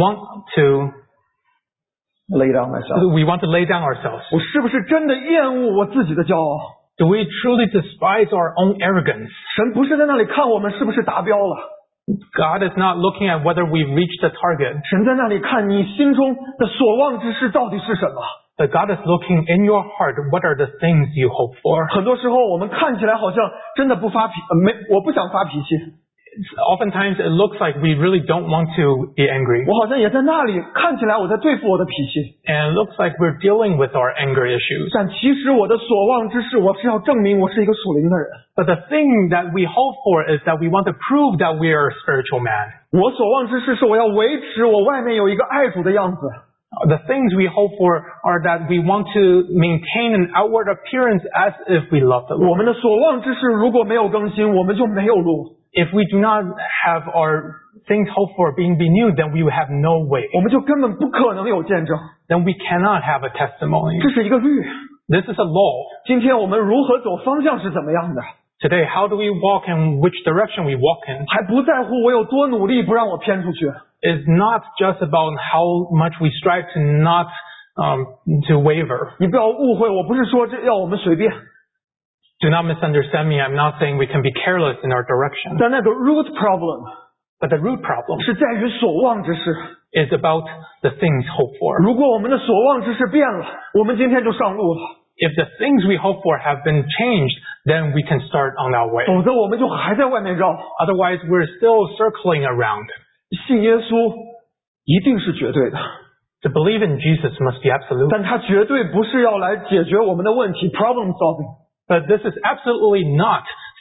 Speaker 3: lay down myself，
Speaker 2: we want to lay down ourselves.
Speaker 3: 我是不是真的厌恶我自己的骄傲？
Speaker 2: Do we truly despise our own arrogance?
Speaker 3: 神不是在那里看我们是不是达标了，
Speaker 2: God is not looking at whether we've reached the target,
Speaker 3: 神在那里看你心中的所望之事到底是什么。
Speaker 2: but God is looking in your heart, what are the things you hope for?
Speaker 3: 很多时候我们看起来好像真的不发脾，我不想发脾气，
Speaker 2: Oftentimes it looks like we really don't want to be angry.
Speaker 3: 我好像也在那里看起来我在对付我的脾气，
Speaker 2: And it looks like we're dealing with our anger issues.
Speaker 3: 但其实我的所望之事，我是要证明我是一个属灵的人。
Speaker 2: But the thing that we hope for is that we want to prove that we are a spiritual man.
Speaker 3: 我所望之事是我要维持我外面有一个爱主的样子。
Speaker 2: The things we hope for are that we want to maintain an outward appearance as if we love the
Speaker 3: 我
Speaker 2: Lord.
Speaker 3: 们的所望之事如果没有更新，我们就没有路，
Speaker 2: If we do not have our things hoped for being renewed, then we will have no way.
Speaker 3: 我们就根本不可能有见证。
Speaker 2: Then we cannot have a testimony.
Speaker 3: 这是一个律。
Speaker 2: This is a law.
Speaker 3: 今天我们如何走方向是怎么样的，
Speaker 2: Today, how do we walk and which direction we walk in
Speaker 3: 还不在乎我有多努力不让我偏出去。
Speaker 2: is not just about how much we strive to not to waver.
Speaker 3: 你不要误会，我不是说这要我们随便，
Speaker 2: Do not misunderstand me. I'm not saying we can be careless in our direction.
Speaker 3: 但那个 root problem
Speaker 2: But the root problem
Speaker 3: 是在于所望之事。
Speaker 2: is about the things hoped for.
Speaker 3: 如果我们的所望之事变了，我们今天就上路了，
Speaker 2: If the things we hope for have been changed, then we can start on our way.
Speaker 3: 否则我们就还在外面绕。
Speaker 2: Otherwise, we're still circling around.
Speaker 3: 信耶稣一定是绝对的，
Speaker 2: To believe in Jesus must be absolute.
Speaker 3: 但他绝对不是要来解决我们的问题 problem solving。
Speaker 2: But this is absolutely not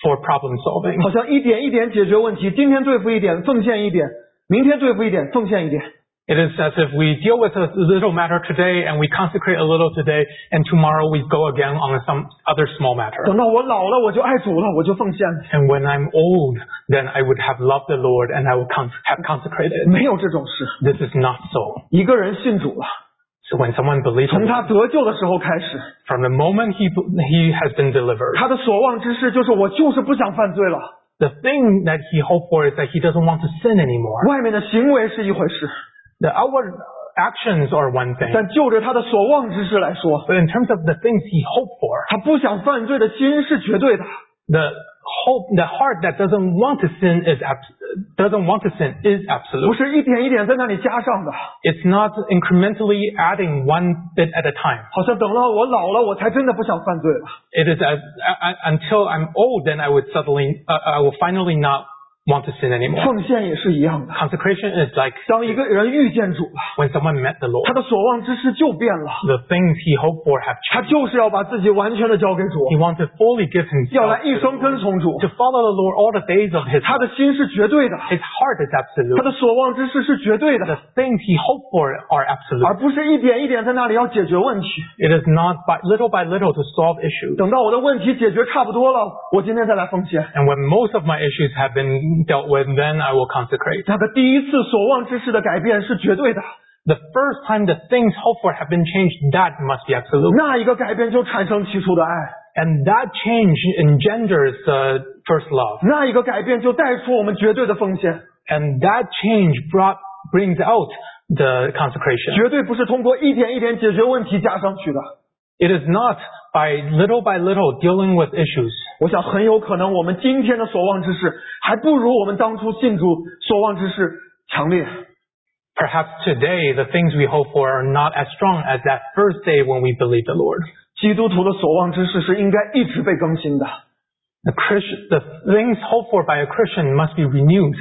Speaker 2: for problem solving.
Speaker 3: 好像一点一点解决问题，今天对付一点，奉献一点，明天对付一点，奉献一点。
Speaker 2: It is as if we deal with a little matter today and we consecrate a little today, and tomorrow we go again on some other small matter.
Speaker 3: 等到我老了，我就爱主了，我就奉献。
Speaker 2: And when I'm old, then I would have loved the Lord and I would have consecrated.
Speaker 3: 没有这种事。
Speaker 2: This is not so.
Speaker 3: 一个人信主了，
Speaker 2: So when someone believes
Speaker 3: 从
Speaker 2: in
Speaker 3: 他
Speaker 2: Him,
Speaker 3: 得救的时候开始，
Speaker 2: from the moment he has been delivered,
Speaker 3: 他的所望之事就是我就是不想犯罪了。
Speaker 2: the thing that he hoped for is that he doesn't want to sin anymore.
Speaker 3: 外面的行为是一回事，
Speaker 2: The outward actions are one thing,
Speaker 3: 但就着他的所望之事来说，
Speaker 2: but in terms of the things he hoped for,
Speaker 3: 他不想犯罪的心是绝对的。
Speaker 2: the heart that doesn't want to sin is absolute.
Speaker 3: 不是一点一点在那里加上的，
Speaker 2: It's not incrementally adding one bit at a time.
Speaker 3: 好像等到我老了，我才真的不想犯罪了。
Speaker 2: It is until I'm old, then I will finally not want to sin anymore.
Speaker 3: 奉献也是一样的，
Speaker 2: Consecration is like
Speaker 3: 当一个人遇见主了，
Speaker 2: when someone met the
Speaker 3: 他
Speaker 2: Lord.
Speaker 3: 的所望之事就变了，
Speaker 2: The things he hoped for have
Speaker 3: 他
Speaker 2: changed.
Speaker 3: 就是要把自己完全的交给主，
Speaker 2: He wants to fully give
Speaker 3: 要
Speaker 2: himself
Speaker 3: 来一生跟从主。
Speaker 2: to follow the Lord all the days of his
Speaker 3: 他
Speaker 2: life.
Speaker 3: 的心是绝对的，
Speaker 2: His heart is
Speaker 3: 他
Speaker 2: absolute.
Speaker 3: 的所望之事是绝对的，
Speaker 2: The things he hoped for are absolute.
Speaker 3: 而不是一点一点在那里要解决问题。
Speaker 2: It is not by little to solve issues.
Speaker 3: 等到我的问题解决差不多了，我今天再来奉献。
Speaker 2: And when most of my issues have been dealt with, then I will consecrate.
Speaker 3: 那个第一次所望之事的改变是绝对的，
Speaker 2: The first time the things hoped for have been changed, that must be absolute.
Speaker 3: 那一个改变就产生起初的爱，
Speaker 2: And that change engenders first love.
Speaker 3: 那一个改变就带出我们绝对的奉献，
Speaker 2: And that change brings out the consecration.
Speaker 3: 绝对不是通过一点一点解决问题加上去的。
Speaker 2: It is not by little dealing with issues.
Speaker 3: 我想很有可能我们今天的所望之事还不如我们当初信主所望之事强烈。
Speaker 2: Perhaps today the things we hope for are not as strong as that first day when we believed the Lord.
Speaker 3: 基督徒的所望之事是应该一直被更新的。
Speaker 2: The things hoped for by a Christian must be renewed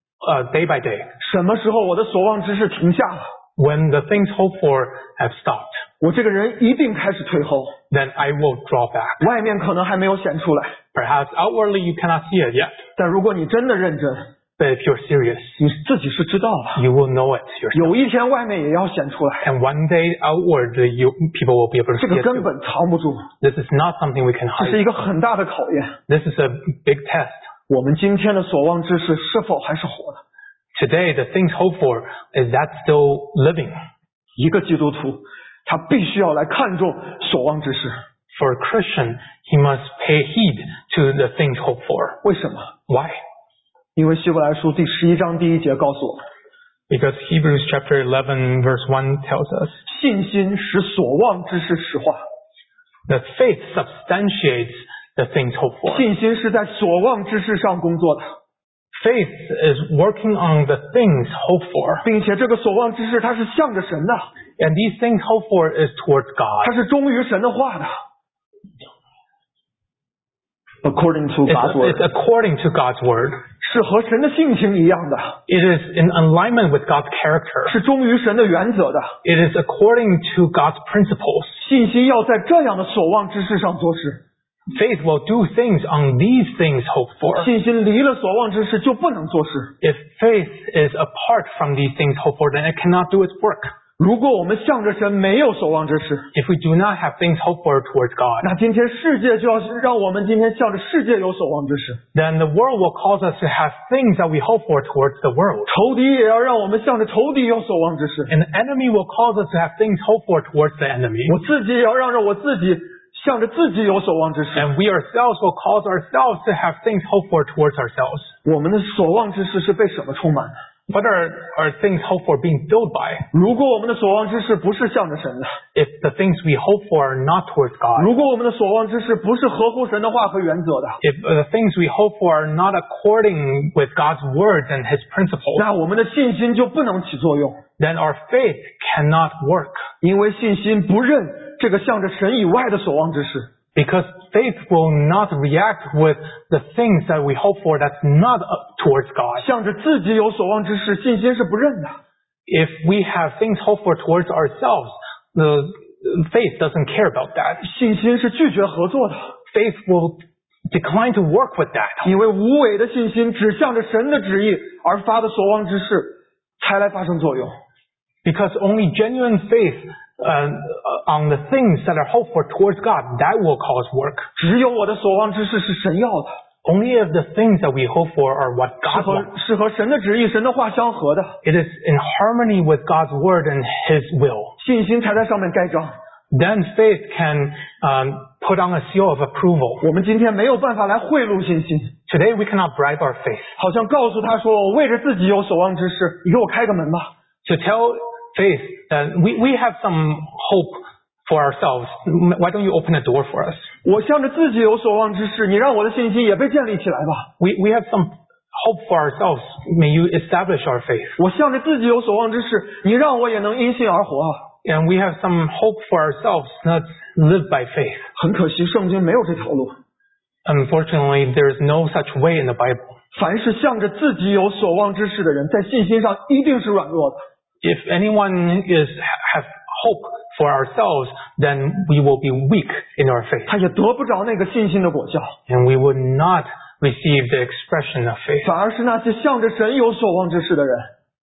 Speaker 2: day by day.
Speaker 3: 什么时候我的所望之事停下了，
Speaker 2: When the things hoped for have stopped,
Speaker 3: 我这个人一定开始退后，
Speaker 2: then I will draw back.
Speaker 3: 外面可能还没有显出来，
Speaker 2: Perhaps outwardly you cannot see it yet,
Speaker 3: 但如果你真的认真，
Speaker 2: but if you're serious,
Speaker 3: 你自己是知道了，
Speaker 2: you will know it yourself.
Speaker 3: 有一天外面也要显出来，
Speaker 2: And one day outwardly people will be able to
Speaker 3: 这
Speaker 2: see
Speaker 3: 个
Speaker 2: it
Speaker 3: 根
Speaker 2: too.
Speaker 3: 本藏不住，
Speaker 2: This is not something we can
Speaker 3: 这是
Speaker 2: hide.
Speaker 3: 一个很大的考验。
Speaker 2: This is a big test.
Speaker 3: 我们今天的所望之事是否还是活的？
Speaker 2: Today, the things hoped for, is that still living?
Speaker 3: 一个基督徒，他必须要来看重所望之事。
Speaker 2: For a Christian, he must pay heed to the things hoped for.
Speaker 3: 为什么？
Speaker 2: Why?
Speaker 3: 因为希伯来书第11章第1节告诉我们，
Speaker 2: Because Hebrews chapter 11 verse 1 tells us
Speaker 3: 信心使所望之事实化。
Speaker 2: that faith substantiates the things hoped for.
Speaker 3: 信心是在所望之事上工作的，
Speaker 2: Faith is working on the things hoped for.
Speaker 3: 并且这个所望之事它是向着神的，
Speaker 2: And these things hoped for is towards
Speaker 3: 它
Speaker 2: God.
Speaker 3: 是忠于神的话的。According to God's
Speaker 2: It's
Speaker 3: word，
Speaker 2: according to God's word.
Speaker 3: 是和神的性情一样的，
Speaker 2: It is in alignment with God's character.
Speaker 3: 是忠于神的原则的。
Speaker 2: It is according to God's principles.
Speaker 3: 信心要在这样的所望之事上做事，
Speaker 2: Faith will do things on these things hoped for.
Speaker 3: 信心离了所望之事就不能做事。
Speaker 2: If faith is apart from these things hoped for, then it cannot do its work.
Speaker 3: 如果我们向着神没有所望之事，
Speaker 2: If we do not have things hoped for towards God,
Speaker 3: 那今天世界就要让我们今天向着世界有所望之事，
Speaker 2: then the world will cause us to have things that we hope for towards the world.
Speaker 3: 仇敌也要让我们向着仇敌有所望之事。
Speaker 2: And the enemy will cause us to have things hoped for towards the enemy.
Speaker 3: 我自己也要让着我自己向着自己有所望之事。
Speaker 2: And we ourselves will cause ourselves to have things hoped for towards ourselves.
Speaker 3: 我们的所望之事是被什么充满的？
Speaker 2: What are things hoped for being filled by?
Speaker 3: 如果我们的所望之事不是向着神的，
Speaker 2: If the things we hope for are not towards God,
Speaker 3: 如果我们的所望之事不是合乎神的话和原则的，
Speaker 2: if the things we hope for are not according with God's words and His principles,
Speaker 3: 那我们的信心就不能起作用，
Speaker 2: then our faith cannot work.
Speaker 3: 因为信心不认这个向着神以外的所望之事。
Speaker 2: Because faith will not react with the things that we hope for that's not towards God.
Speaker 3: 向着自己有所望之事，信心是不认的。
Speaker 2: If we have things hoped for towards ourselves, the faith doesn't care about that.
Speaker 3: 信心是拒绝合作的。
Speaker 2: Faith will decline to work with that.
Speaker 3: 因为无伪的信心指向着神的旨意而发的所望之事才来发生作用。
Speaker 2: Because only genuine faith on the things that are hoped for towards God, that will cause work.
Speaker 3: 只有我的所望之事是神要的，
Speaker 2: Only if the things that we hope for are what God wants.
Speaker 3: 是和神的旨意、神的话相合的，
Speaker 2: It is in harmony with God's word and His will.
Speaker 3: 信心才在上面盖章。
Speaker 2: Then faith can put on a seal of approval.
Speaker 3: 我们今天没有办法来贿赂信心，
Speaker 2: Today we cannot bribe our faith.
Speaker 3: 好像告诉他说：“我为着自己有所望之事，你给我开个门吧。”
Speaker 2: To tell faith that we have some hope for ourselves. Why don't you open a door for us?
Speaker 3: 我向着自己有所望之事，你让我的信心也被建立起来吧。
Speaker 2: We have some hope for ourselves. May you establish our faith.
Speaker 3: 我向着自己有所望之事，你让我也能因信而活啊。
Speaker 2: And we have some hope for ourselves. Let's live by faith.
Speaker 3: 很可惜，圣经没有这条路。
Speaker 2: Unfortunately, there is no such way in the Bible.
Speaker 3: 凡是向着自己有所望之事的人，在信心上一定是软弱的。
Speaker 2: If anyone have hope for ourselves, then we will be weak in our faith.
Speaker 3: 他也得不着那个信心的果效，
Speaker 2: And we would not receive the expression of faith.
Speaker 3: 反而是那些向着神有所望之事的人，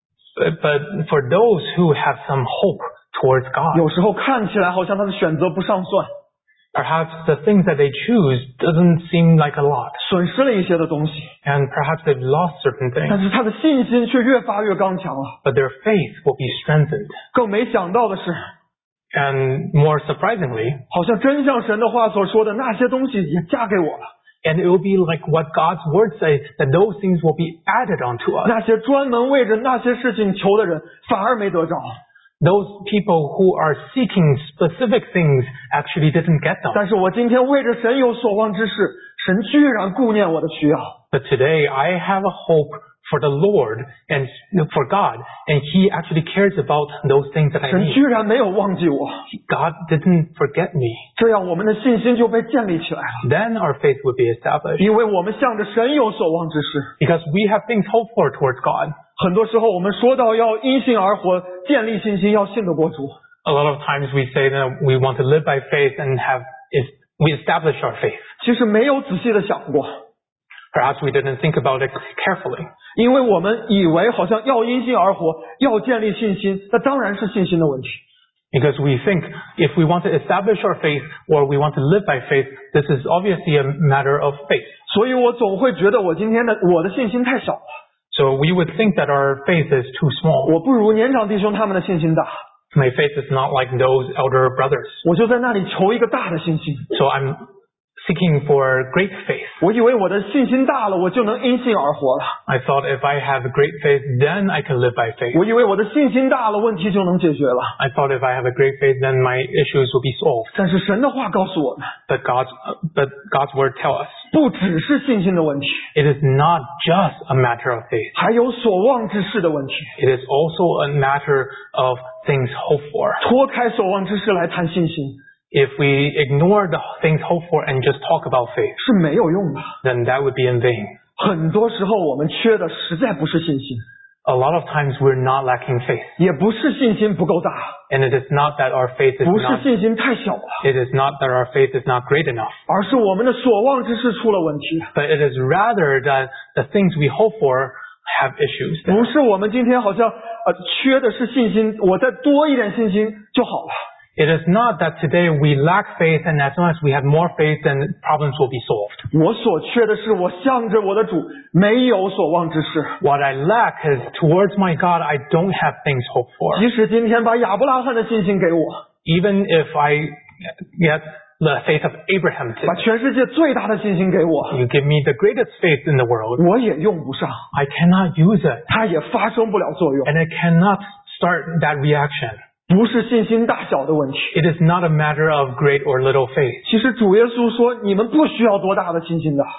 Speaker 2: But for those who have some hope towards God,
Speaker 3: 有时候看起来好像他的选择不上算，
Speaker 2: perhaps the things that they choose doesn't seem like a lot.
Speaker 3: 损失了一些的东西，
Speaker 2: And perhaps they've lost certain
Speaker 3: 但
Speaker 2: things.
Speaker 3: 是他的信心却越发越刚强了。
Speaker 2: But their faith will be strengthened.
Speaker 3: 更没想到的是，
Speaker 2: And more surprisingly,
Speaker 3: 好像真像神的话所说的，那些东西也加给我了。
Speaker 2: and it will be like what God's word says, that those things will be added onto us.
Speaker 3: 那些专门为着那些事情求的人，反而没得着。
Speaker 2: Those people who are seeking specific things actually didn't get them.
Speaker 3: 但是我今天为着神有所望之事，神居然顾念我的需要。
Speaker 2: But today I have a hope for the Lord and for God, and He actually cares about those things that I
Speaker 3: 神
Speaker 2: need.
Speaker 3: 居然没有忘记我，
Speaker 2: God didn't forget me.
Speaker 3: 这样我们的信心就被建立起来了。
Speaker 2: Then our faith would be established.
Speaker 3: 因为我们向着神有所望之事。
Speaker 2: Because we have things hoped for towards God.
Speaker 3: 很多时候我们说到要因信而活，建立信心，要信得过主。
Speaker 2: A lot of times we say that we want to live by faith and we establish our faith.
Speaker 3: 其实没有仔细的想过，
Speaker 2: Perhaps we didn't think about it carefully.
Speaker 3: 因为我们以为好像要因信而活，要建立信心，那当然是信心的问题。
Speaker 2: Because we think if we want to establish our faith or we want to live by faith, this is obviously a matter of faith.
Speaker 3: 所以我总会觉得我的信心太小了，
Speaker 2: So we would think that our faith is too small.
Speaker 3: 我不如年长弟兄他们的信心大，
Speaker 2: My faith is not like those elder brothers.
Speaker 3: 我就在那里求一个大的信心。
Speaker 2: So I'm seeking for great faith.
Speaker 3: 我以为我的信心大了，我就能因信而活了。
Speaker 2: I thought if I have great faith, then I can live by faith.
Speaker 3: 我以为我的信心大了，问题就能解决了。
Speaker 2: I thought if I have a great faith, then my issues will be solved.
Speaker 3: 但是神的话告诉我们，
Speaker 2: But God's word tells us
Speaker 3: 不只是信心的问题，
Speaker 2: it is not just a matter of faith.
Speaker 3: 还有所望之事的问题。
Speaker 2: It is also a matter of things hoped for.
Speaker 3: 脱开所望之事来谈信心
Speaker 2: If we ignore the things hoped for and just talk about faith,
Speaker 3: 是没有用的。
Speaker 2: then that would be in vain.
Speaker 3: 很多时候我们缺的实在不是信心，
Speaker 2: A lot of times we're not lacking faith.
Speaker 3: 也不是信心不够大，
Speaker 2: And it is not that our faith is
Speaker 3: 不是
Speaker 2: not,
Speaker 3: 信心太小了，
Speaker 2: it is not that our faith is not great enough.
Speaker 3: 而是我们的所望之事出了问题。
Speaker 2: But it is rather that the things we hope for have issues.
Speaker 3: 不是我们今天好像缺的是信心，我再多一点信心就好了。
Speaker 2: It is not that today we lack faith and as soon as we have more faith, then problems will be solved.
Speaker 3: 我所缺的是我向着我的主没有所望之事。
Speaker 2: What I lack is towards my God, I don't have things hoped for.
Speaker 3: 即使今天把亚伯拉罕的信心给我，
Speaker 2: Even if I get the faith of Abraham
Speaker 3: 把
Speaker 2: today,
Speaker 3: 全世界最大的信心给我，
Speaker 2: you give me the greatest faith in the world,
Speaker 3: 我也用不上，
Speaker 2: I cannot use it.
Speaker 3: 它也发生不了作用。
Speaker 2: And I cannot start that reaction.
Speaker 3: 不是信心大小的问题。
Speaker 2: It is not a matter of great or little faith.
Speaker 3: 其实主耶稣说，你们不需要多大的信心的，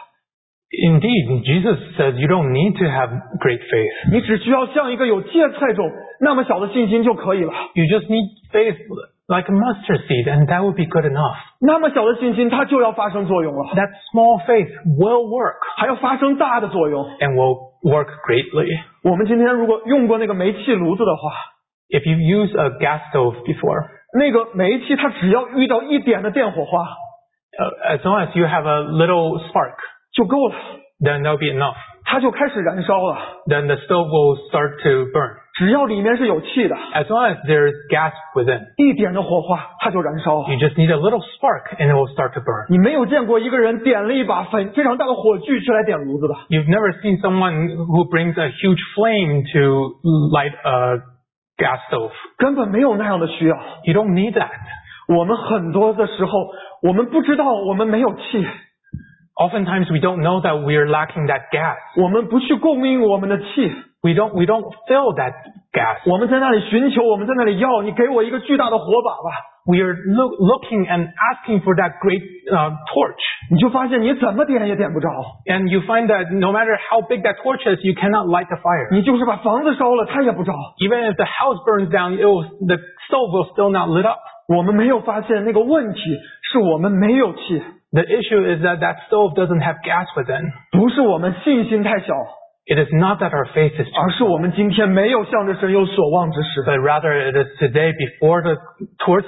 Speaker 2: Indeed, Jesus says you don't need to have great faith.
Speaker 3: 你只需要像一个有芥菜种那么小的信心就可以了。
Speaker 2: You just need faith like a mustard seed, and that would be good enough.
Speaker 3: 那么小的信心，它就要发生作用了，
Speaker 2: That small faith will work
Speaker 3: 还要发生大的作用。
Speaker 2: and will work greatly.
Speaker 3: 我们今天如果用过那个煤气炉子的话，
Speaker 2: If you've used a gas stove before,
Speaker 3: 那个煤气它只要遇到一点的电火花，
Speaker 2: As long as you have a little spark,
Speaker 3: 就够了，
Speaker 2: then that'll be enough.
Speaker 3: 它就开始燃烧了。
Speaker 2: Then the stove will start to burn.
Speaker 3: 只要里面是有气的，
Speaker 2: As long as there's gas within,
Speaker 3: 一点的火花它就燃烧了。
Speaker 2: you just need a little spark and it will start to burn.
Speaker 3: 你没有见过一个人点了一把非常大的火炬去来点炉子的，
Speaker 2: You've never seen someone who brings a huge flame to light a gas stove.
Speaker 3: 根本没有那样的需要。
Speaker 2: You don't need that.
Speaker 3: 我们很多的时候，我们不知道我们没有气，
Speaker 2: Oftentimes we don't know that we're lacking that gas.
Speaker 3: 我们不去供应我们的气，
Speaker 2: We don't fill that gas.
Speaker 3: 我们在那里寻求，我们在那里要，你给我一个巨大的火把吧，
Speaker 2: We are looking and asking for that great torch.
Speaker 3: 你就发现你怎么点也点不着，
Speaker 2: And you find that no matter how big that torch is, you cannot light the fire.
Speaker 3: 你就是把房子烧了，它也不着。
Speaker 2: Even if the house burns down, the stove will still not lit up.
Speaker 3: 我们没有发现那个问题是我们没有气，
Speaker 2: The issue is that stove doesn't have gas within.
Speaker 3: 不是我们信心太小，
Speaker 2: It is not that our faith is
Speaker 3: 而
Speaker 2: too
Speaker 3: 是我们今天没有向着神有所望之事。
Speaker 2: but rather it is today towards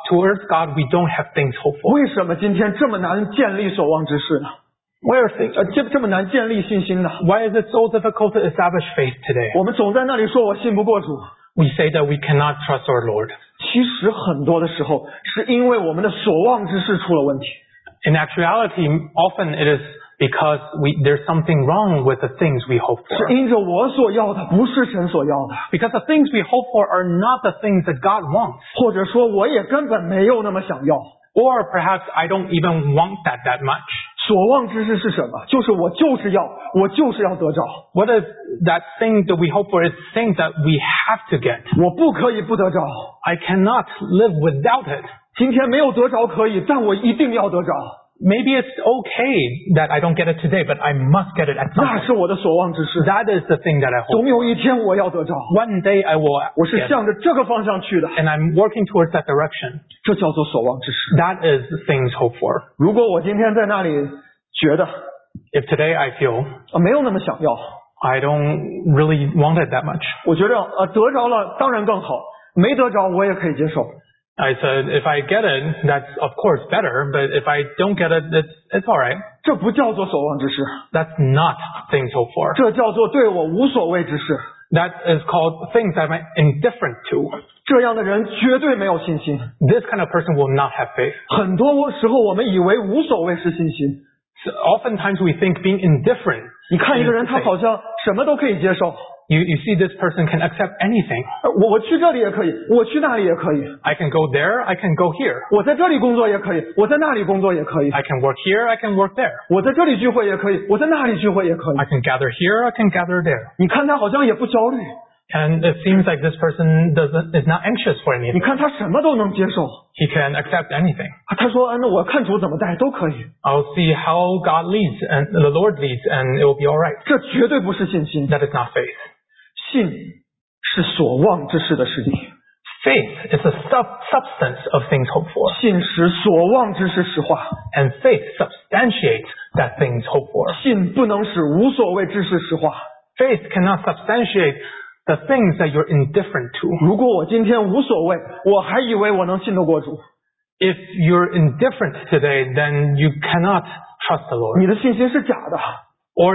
Speaker 2: God we don't have things hoped for.
Speaker 3: 为什么今天这么难建立所望之事呢？这么难建立信心呢？
Speaker 2: Why is it so difficult to establish faith today?
Speaker 3: 我们总在那里说我信不过主，
Speaker 2: We say that we cannot trust our Lord.
Speaker 3: 其实很多的时候是因为我们的所望之事出了问题。
Speaker 2: In actuality, often it is because there's something wrong with the things we hope
Speaker 3: 是
Speaker 2: for.
Speaker 3: 因着我所要的不是神所要的，
Speaker 2: Because the things we hope for are not the things that God wants.
Speaker 3: 或者说我也根本没有那么想要。
Speaker 2: Or perhaps I don't even want that much.
Speaker 3: 所望之事是什么？就是我就是要得着，
Speaker 2: What is that thing that we hope for? It's things that we have to get.
Speaker 3: 我不可以不得着。
Speaker 2: I cannot live without it.
Speaker 3: 今天没有得着可以，但我一定要得着。
Speaker 2: Maybe it's okay that I don't get it today, but I must get it at some
Speaker 3: 那
Speaker 2: point.
Speaker 3: 是我的所望之事。
Speaker 2: That is the thing that I hope.
Speaker 3: 总有一天我要得着，
Speaker 2: One day I will
Speaker 3: 我是
Speaker 2: get it.
Speaker 3: 向着这个方向去的，
Speaker 2: And I'm working towards that direction.
Speaker 3: 这叫做所望之事。
Speaker 2: That is the things hoped for.
Speaker 3: 如果我今天在那里觉得
Speaker 2: If today I feel
Speaker 3: 没有那么想要，
Speaker 2: I don't really want it that much,
Speaker 3: 我觉得得着了当然更好，没得着我也可以接受。
Speaker 2: I said if I get it, that's of course better, but if I don't get it, it's alright.
Speaker 3: 这不叫做所望之事，
Speaker 2: That's not things hoped for.
Speaker 3: 这叫做对我无所谓之事。
Speaker 2: That is called things I'm indifferent to.
Speaker 3: 这样的人绝对没有信心。
Speaker 2: This kind of person will not have faith.
Speaker 3: 很多时候我们以为无所谓是信心。
Speaker 2: So oftentimes we think being indifferent.
Speaker 3: 你看一个人，
Speaker 2: is
Speaker 3: 他
Speaker 2: faith.
Speaker 3: 好像什么都可以接受。
Speaker 2: You see this person can accept anything.
Speaker 3: 我去这里也可以，我去那里也可以，
Speaker 2: I can go there, I can go here.
Speaker 3: 我在这里工作也可以，我在那里工作也可以，
Speaker 2: I can work here, I can work there.
Speaker 3: 我在这里聚会也可以，我在那里聚会也可以。
Speaker 2: I can gather here, I can gather there.
Speaker 3: 你看他好像也不焦虑，
Speaker 2: And it seems like this person is not anxious for
Speaker 3: 你
Speaker 2: anything.
Speaker 3: 看他什么都能接受。
Speaker 2: He can accept anything.
Speaker 3: 他说：“那我看主怎么带都可以。
Speaker 2: I'll see how God leads and the Lord leads and it will be alright. ”
Speaker 3: 这绝对不是信心，
Speaker 2: That is not faith.
Speaker 3: 信是所望之事的实底，
Speaker 2: Faith is the substance of things hoped for.
Speaker 3: 信使所望之事实化，
Speaker 2: And faith substantiates that things hoped for.
Speaker 3: 信不能使无所谓之事实化。
Speaker 2: Faith cannot substantiate the things that you're indifferent to.
Speaker 3: 如果我今天无所谓，我还以为我能信得过主。
Speaker 2: If you're indifferent today, then you cannot trust the Lord.
Speaker 3: 你的信心是假的，
Speaker 2: Or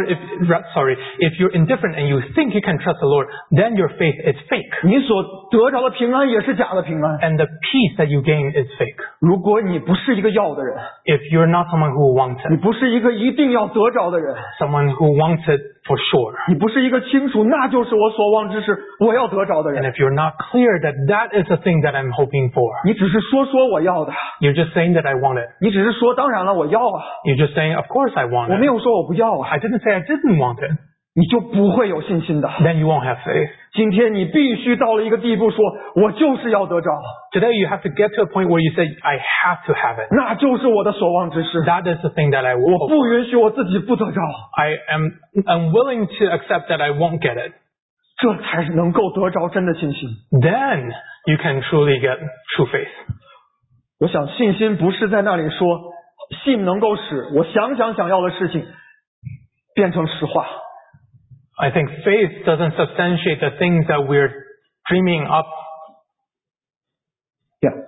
Speaker 2: if you're indifferent and you think you can trust the Lord, then your faith is fake.
Speaker 3: 你所得着的平安也是假的平安。
Speaker 2: And the peace that you gain is fake.
Speaker 3: 如果你不是一个要的人，
Speaker 2: If you're not someone who wants
Speaker 3: 你
Speaker 2: it,
Speaker 3: 不是一个一定要得着的人，
Speaker 2: someone who wants it for sure.
Speaker 3: 你不是一个清楚那就是我所望之事我要得着的
Speaker 2: And
Speaker 3: 人，
Speaker 2: if you're not clear that that is the thing that I'm hoping for,
Speaker 3: 你只是说我要的，
Speaker 2: you're just saying that I want it.
Speaker 3: 你只是说当然了我要啊，
Speaker 2: You're just saying, of course I want
Speaker 3: 我没
Speaker 2: it.
Speaker 3: 有说我不要啊，
Speaker 2: I didn't say I didn't want it.
Speaker 3: 你就不会有信心的。
Speaker 2: Then you won't have faith.
Speaker 3: 今天你必须到了一个地步说，我就是要得着，
Speaker 2: Today you have to get to a point where you say, I have to have it.
Speaker 3: 那就是我的所望之事。
Speaker 2: That is the thing that I will
Speaker 3: 我
Speaker 2: hope
Speaker 3: 不
Speaker 2: for.
Speaker 3: 允许我自己不得着，
Speaker 2: I am unwilling to accept that I won't get it.
Speaker 3: 这才是能够得着真的信心。
Speaker 2: Then you can truly get true faith.
Speaker 3: 我想信心不是在那里说，信能够使我想要的事情变成实话。
Speaker 2: I think faith doesn't substantiate the things that we're dreaming up.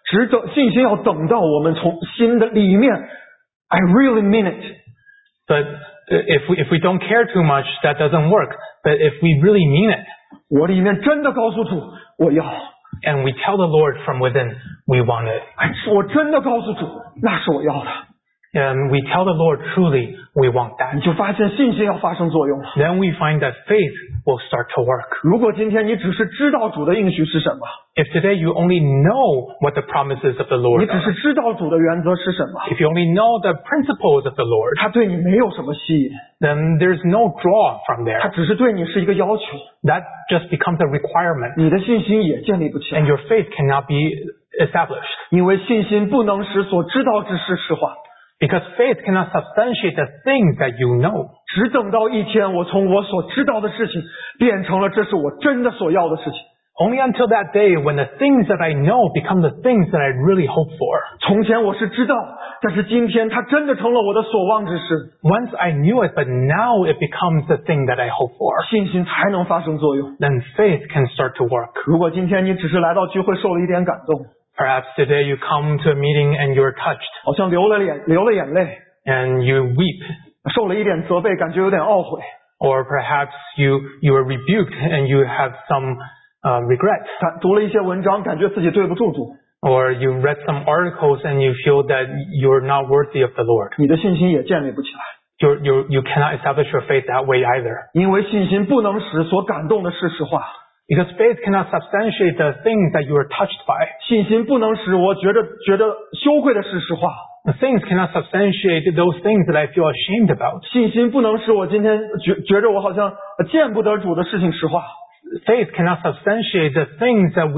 Speaker 3: 信心要等到我们从心的里面 I really mean it.
Speaker 2: But if we don't care too much, that doesn't work. But if we really mean it,
Speaker 3: 我里面真的告诉主我要，
Speaker 2: and we tell the Lord from within, we want it.
Speaker 3: 我真的告诉主那是我要的，
Speaker 2: And we tell the Lord truly, we want that.
Speaker 3: 你就发现信心要发生作用。
Speaker 2: Then we find that faith will start to work.
Speaker 3: 如果今天你只是知道主的应许是什么，
Speaker 2: If today you only know what the promises of the
Speaker 3: 你
Speaker 2: Lord
Speaker 3: 只是
Speaker 2: are,
Speaker 3: 知道主的原则是什么，
Speaker 2: if you only know the principles of the Lord,
Speaker 3: 他对你没有什么吸引，
Speaker 2: then there's no draw from
Speaker 3: 他
Speaker 2: there.
Speaker 3: 只是对你是一个要求，
Speaker 2: That just becomes a requirement,
Speaker 3: 你的信心也建立不起来
Speaker 2: and，your faith cannot be established.
Speaker 3: 因为信心不能使所知道之事实化。
Speaker 2: Because faith cannot substantiate the things that you know.
Speaker 3: 只等到一天，我从我所知道的事情变成了这是我真的所要的事情。
Speaker 2: Only until that day when the things that I know become the things that I really hope for.
Speaker 3: 从前我是知道，但是今天它真的成了我的所望之事，
Speaker 2: Once I knew it, but now it becomes the thing that I hope for.
Speaker 3: 信心才能发生作用。
Speaker 2: Then faith can start to work.
Speaker 3: 如果今天你只是来到聚会受了一点感动，
Speaker 2: Perhaps today you come to a meeting and you're touched
Speaker 3: 好像流了眼泪，
Speaker 2: and you weep.
Speaker 3: 受了一点责备，感觉有点懊悔，
Speaker 2: Or perhaps you were rebuked and you have some regret.
Speaker 3: 读了一些文章，感觉自己对不住主，
Speaker 2: Or you read some articles and you feel that you're not worthy of the Lord.
Speaker 3: 你的信心也建立不起来，
Speaker 2: You cannot establish your faith that way either.
Speaker 3: 因为信心不能使所感动的事实化，
Speaker 2: Because faith cannot substantiate the things that you are touched by.
Speaker 3: 信心不能使我觉得羞愧的事实化，
Speaker 2: The things cannot substantiate those things that I feel ashamed about.
Speaker 3: 信心不能使我今天觉着我好像见不得主的事情实化。
Speaker 2: Faith cannot substantiate the things that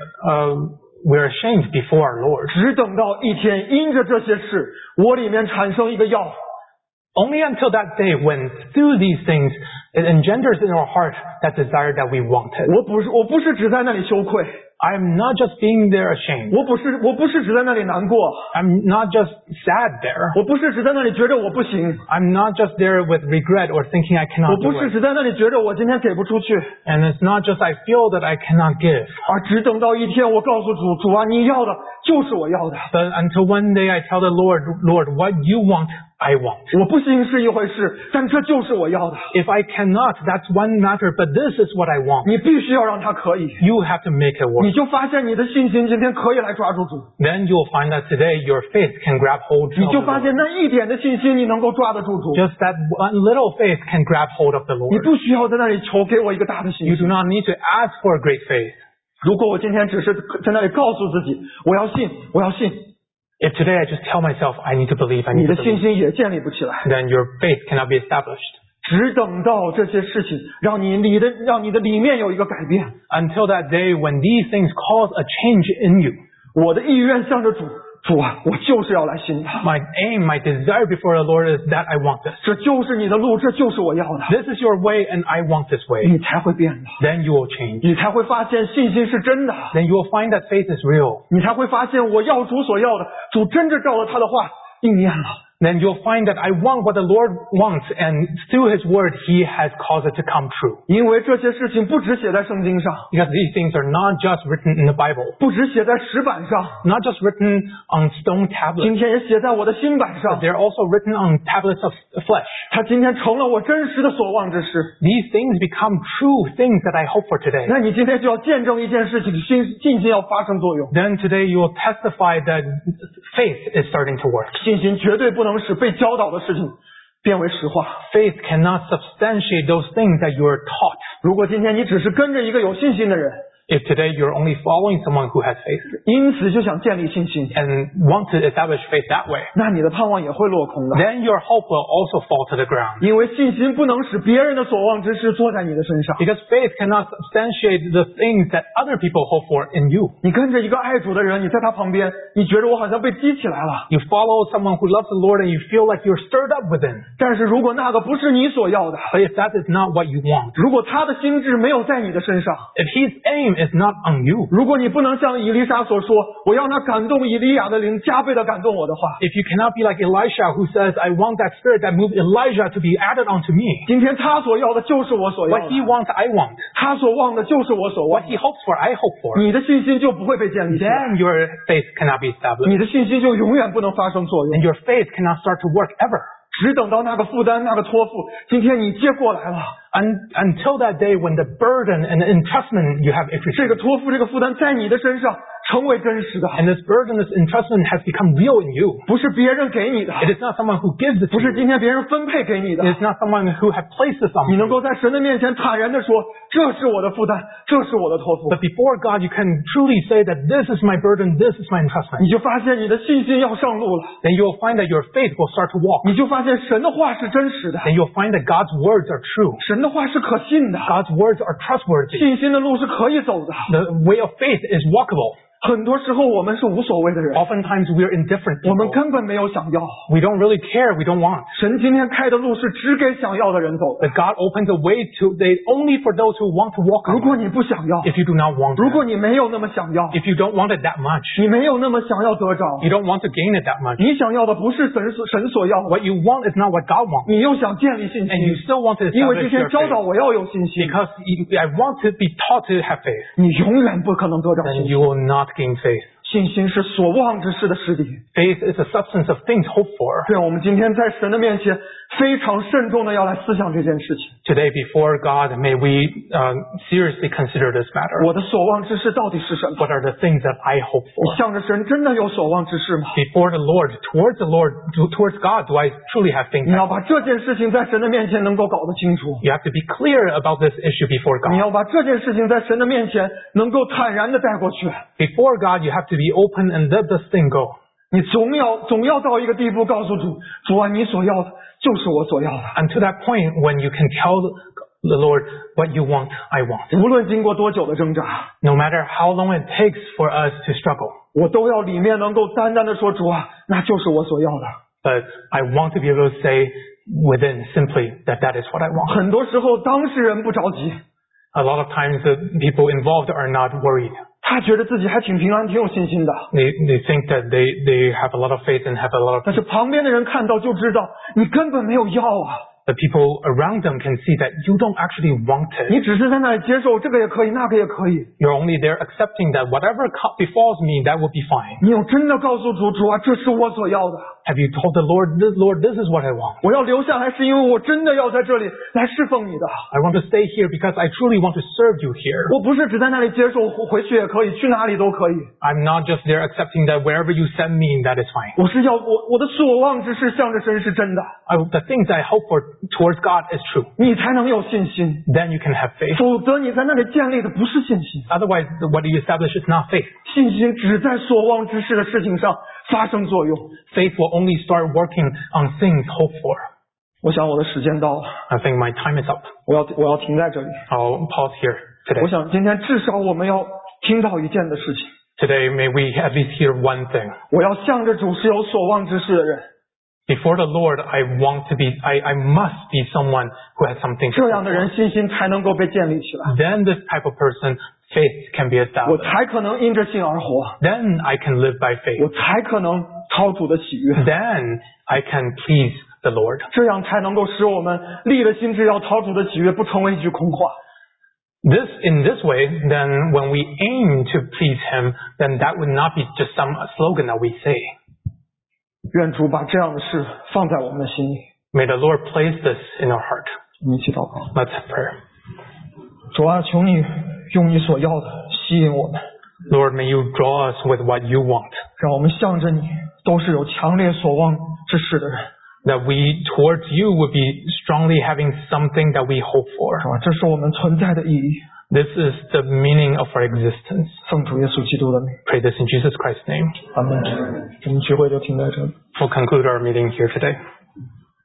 Speaker 2: we're ashamed before our Lord.
Speaker 3: 只等到一天，因着这些事，我里面产生一个要，
Speaker 2: Only until that day when through these things it engenders in our heart that desire that we want it.
Speaker 3: 我不是只在那里羞愧，
Speaker 2: I'm not just being there ashamed.
Speaker 3: 我不是只在那里难过，
Speaker 2: I'm not just sad there.
Speaker 3: 我不是只在那里觉着我不行，
Speaker 2: I'm not just there with regret or thinking I
Speaker 3: 我
Speaker 2: cannot
Speaker 3: 不
Speaker 2: do
Speaker 3: 是
Speaker 2: it.
Speaker 3: 只在那里觉着我今天给不出去，
Speaker 2: And it's not just I feel that I cannot give.
Speaker 3: 而只等到一天，我告诉主啊，你要的就是我要的。
Speaker 2: But until one day I tell the Lord, what you want, I want.
Speaker 3: 我不行是一回事，但这就是我要的。
Speaker 2: If I cannot, that's one matter, but this is what I want.
Speaker 3: 你必须要让它可以，
Speaker 2: You have to make it
Speaker 3: 你
Speaker 2: work.
Speaker 3: 就发现你的信心今天可以来抓住主，
Speaker 2: Then you'll find that today your faith can grab hold
Speaker 3: 你
Speaker 2: of
Speaker 3: 就
Speaker 2: the
Speaker 3: 发
Speaker 2: Lord.
Speaker 3: 现那一点的信心你能够抓得住主，
Speaker 2: Just that one little faith can grab hold of the
Speaker 3: 你
Speaker 2: Lord.
Speaker 3: 不需要在那里求给我一个大的信
Speaker 2: You
Speaker 3: 心。
Speaker 2: do not need to ask for a great faith.
Speaker 3: 如果我今天只是在那里告诉自己我要信，我要信，
Speaker 2: If today I just tell myself I need to believe, I
Speaker 3: 你
Speaker 2: need
Speaker 3: 的
Speaker 2: to
Speaker 3: 信
Speaker 2: believe,
Speaker 3: 心也建立不起来。
Speaker 2: then your faith cannot be established.
Speaker 3: 只等到这些事情让你的里面有一个改变，
Speaker 2: Until that day when these things cause a change in you.
Speaker 3: 我的意愿向着主啊，我就是要来信他，
Speaker 2: My aim, my desire before the Lord is that I want this.
Speaker 3: 这就是你的路，这就是我要的，
Speaker 2: This is your way and I want this way.
Speaker 3: 你才会变的，
Speaker 2: Then you will change.
Speaker 3: 你才会发现信心是真的，
Speaker 2: Then you will find that faith is real.
Speaker 3: 你才会发现我要主所要的，主真正照着他的话应验了。
Speaker 2: Then you'll find that I want what the Lord wants, and through His Word, He has caused it to come true.
Speaker 3: 因为这些事情不只写在圣经上，
Speaker 2: Because these things are not just written in the Bible,
Speaker 3: 不只写在石板上，
Speaker 2: not just written on stone
Speaker 3: 今
Speaker 2: tablets,
Speaker 3: 天也写在我的心板上。
Speaker 2: they're also written on tablets of flesh.
Speaker 3: 它今天成了我真实的所望之事。
Speaker 2: These things become true things that I hope for today.
Speaker 3: 那你今天就要见证一件事情，信心要发生作用。
Speaker 2: Then today you will testify that faith is starting to work.
Speaker 3: 信心绝对不能使被教导的事情变为实话。
Speaker 2: Faith cannot substantiate those things that you are taught.
Speaker 3: 如果今天你只是跟着一个有信心的人，
Speaker 2: If today you're only following someone who has faith
Speaker 3: 因此就想建立信心，
Speaker 2: and want to establish faith that way,
Speaker 3: 那你的盼望也会落空的。
Speaker 2: then your hope will also fall to the ground.
Speaker 3: 因为信心不能使别人的所望之事做在你的身上。
Speaker 2: Because faith cannot substantiate the things that other people hope for in you.
Speaker 3: 你跟着一个爱主的人，你在他旁边，你觉得我好像被激起来了。
Speaker 2: You follow someone who loves the Lord and you feel like you're stirred up within.
Speaker 3: 但是如果那个不是你所要的，
Speaker 2: But if that is not what you want,
Speaker 3: 如果他的心智没有在你的身上，
Speaker 2: if his aim blame is not on you.
Speaker 3: 如果你不能像以利沙所说，我要那感动以利亚的灵加倍的感动我的话，
Speaker 2: If you cannot be like Elisha who says, I want that spirit that moved Elijah to be added onto me.
Speaker 3: 今天他所要的就是我所要
Speaker 2: What
Speaker 3: 的，
Speaker 2: he wants, I want.
Speaker 3: 他所望的就是我所望
Speaker 2: What
Speaker 3: 的，
Speaker 2: he hopes for, I hope for.
Speaker 3: 你的信心就不会被建立起来，
Speaker 2: Then your faith cannot be established.
Speaker 3: 你的信心就永远不能发生作
Speaker 2: And
Speaker 3: 用，
Speaker 2: your faith cannot start to work ever.
Speaker 3: 只等到那个负担、那个托付，今天你接过来了，
Speaker 2: Until that day when the burden and the entrustment you have
Speaker 3: 这
Speaker 2: received.
Speaker 3: 个托付、这个负担在你的身上成为真实的，
Speaker 2: And this burden, this entrustment has become real in you.
Speaker 3: 不是别人给你的，
Speaker 2: It is not someone who gives it
Speaker 3: 不
Speaker 2: to
Speaker 3: 是
Speaker 2: you.
Speaker 3: 今天别人分配给你的，
Speaker 2: It is not someone who has placed this on
Speaker 3: 你
Speaker 2: you.
Speaker 3: 能够在神的面前坦然的说，这是我的负担，这是我的托付，
Speaker 2: But before God, you can truly say that this is my burden, this is my entrustment.
Speaker 3: 你就发现你的信心要上路了，
Speaker 2: Then you will find that your faith will start to walk.
Speaker 3: 你就发现神的话是真实的，
Speaker 2: Then you'll find that God's words are true.
Speaker 3: 神的话是可信的，
Speaker 2: God's words are trustworthy.
Speaker 3: 信心的路是可以走的。
Speaker 2: The way of faith is walkable.
Speaker 3: 很多时候我们是无所谓的人，
Speaker 2: Oftentimes we are indifferent
Speaker 3: 我们
Speaker 2: people.
Speaker 3: 根本没有想要。
Speaker 2: We don't really care, we don't want.
Speaker 3: 神今天开的路是只给想要的人走的。
Speaker 2: But God opens a way only for those who want to walk
Speaker 3: 如
Speaker 2: on
Speaker 3: 果
Speaker 2: it.
Speaker 3: 你不想要，
Speaker 2: If you do not want
Speaker 3: 如
Speaker 2: it.
Speaker 3: 果你没有那么想要，
Speaker 2: If you don't want it that much.
Speaker 3: 你没有那么想要得着，
Speaker 2: You don't want to gain it that much.
Speaker 3: 你想要的不是神所要的，
Speaker 2: What you want is not what God wants.
Speaker 3: 你又想建立信
Speaker 2: And you
Speaker 3: 心，
Speaker 2: still want to
Speaker 3: 因为
Speaker 2: establish
Speaker 3: 今天
Speaker 2: your
Speaker 3: 教导
Speaker 2: faith.
Speaker 3: 我要有信心，
Speaker 2: Because I want to be taught to have faith.
Speaker 3: 你永远不可能得着
Speaker 2: Then
Speaker 3: 信
Speaker 2: you
Speaker 3: 心。
Speaker 2: will not gain faith.
Speaker 3: 信心是所望之事的实底。
Speaker 2: Faith is a substance of things hoped for.
Speaker 3: 对，我们今天在神的面前非常慎重的要来思想这件事情。
Speaker 2: Today before God, may we seriously consider this matter.
Speaker 3: 我的所望之事到底是什么？
Speaker 2: What are the things that I hope
Speaker 3: 你
Speaker 2: for?
Speaker 3: 向着神真的有所望之事吗？
Speaker 2: Before the Lord, towards God, do I truly have things?
Speaker 3: 你要把这件事情在神的面前能够搞得清楚，
Speaker 2: You have to be clear about this issue before
Speaker 3: 你
Speaker 2: God.
Speaker 3: 要把这件事情在神的面前能够坦然的带过去。
Speaker 2: Before God, you have to be open and let this thing go.
Speaker 3: 你总要到一个地步，告诉主，主啊，你所要的就是我所要的。
Speaker 2: And to that point, when you can tell the Lord, what you want, I want.
Speaker 3: 无论经过多久的挣扎，
Speaker 2: No matter how long it takes for us to struggle.
Speaker 3: 我都要里面能够单单的说，主啊，那就是我所要的。
Speaker 2: But I want to be able to say within simply that is what I want.
Speaker 3: 很多时候当事人不着急，
Speaker 2: A lot of times the people involved are not worried.
Speaker 3: 他觉得自己还挺平安，挺有信心的。
Speaker 2: They think that they have a lot of faith and have a lot of
Speaker 3: 但是旁边的人看到就知道，你根本没有要啊，
Speaker 2: the people around them can see that you don't actually want it.
Speaker 3: 你只是在那里接受这个也可以，那个也可以。
Speaker 2: You're only there accepting that whatever befalls me, that will be fine.
Speaker 3: 你有真的告诉主，主啊，这是我所要的。
Speaker 2: Have you told the Lord, this is what I want.
Speaker 3: 我要留下来，是因为我真的要在这里来侍奉你的。
Speaker 2: I want to stay here because I truly want to serve you here.
Speaker 3: 我不是只在那里接受，回去也可以，去哪里都可以。
Speaker 2: I'm not just there accepting that wherever you send me, that is fine.
Speaker 3: 我是要我的所望之事向着神是真的，
Speaker 2: The things I hope for towards God is true.
Speaker 3: 你才能有信心。
Speaker 2: Then you can have faith.
Speaker 3: 否则你在那里建立的不是信心，
Speaker 2: Otherwise, what you establish is not faith.
Speaker 3: 信心只在所望之事的事情上发生作用。
Speaker 2: Faith will only start working on things hoped for.
Speaker 3: 我想我的时间到了，
Speaker 2: I think my time is up.
Speaker 3: 我要停在这里。
Speaker 2: I'll pause here
Speaker 3: 我
Speaker 2: today.
Speaker 3: 想今天至少我们要听到一件的事情，
Speaker 2: Today, may we at least hear one thing.
Speaker 3: 我要向着主是有所望之事的人，
Speaker 2: Before the Lord, I must be someone who has something to
Speaker 3: 这样的人信心才能够被建立起来，
Speaker 2: Then this type of person, faith can be
Speaker 3: 我
Speaker 2: established.
Speaker 3: 才可能因着信而活，
Speaker 2: Then I can live by
Speaker 3: 我
Speaker 2: faith.
Speaker 3: 才可能讨主的喜悦，
Speaker 2: Then I can please the Lord.
Speaker 3: 这样才能够使我们立了心志要讨主的喜悦，不成为一句空话。
Speaker 2: In this way, then when we aim to please Him, then that would not be just some slogan that we say.
Speaker 3: 愿主把这样的事放在我们的心里。
Speaker 2: May the Lord place this in our heart.
Speaker 3: 我们一起祷告。
Speaker 2: Let's have prayer.
Speaker 3: 主啊，求你用你所要的吸引我们，
Speaker 2: Lord, may you draw us with what you want.
Speaker 3: 让我们向着你都是有强烈所望之事的人。
Speaker 2: That we, towards you, would be strongly having something that we hope for.
Speaker 3: 主啊，这是我们存在的意义。
Speaker 2: This is the meaning of our existence.
Speaker 3: 奉主耶稣基督的名，
Speaker 2: Pray this in Jesus Christ's name.
Speaker 3: 阿门。我们聚会就停在这里。
Speaker 2: We'll conclude our meeting here today.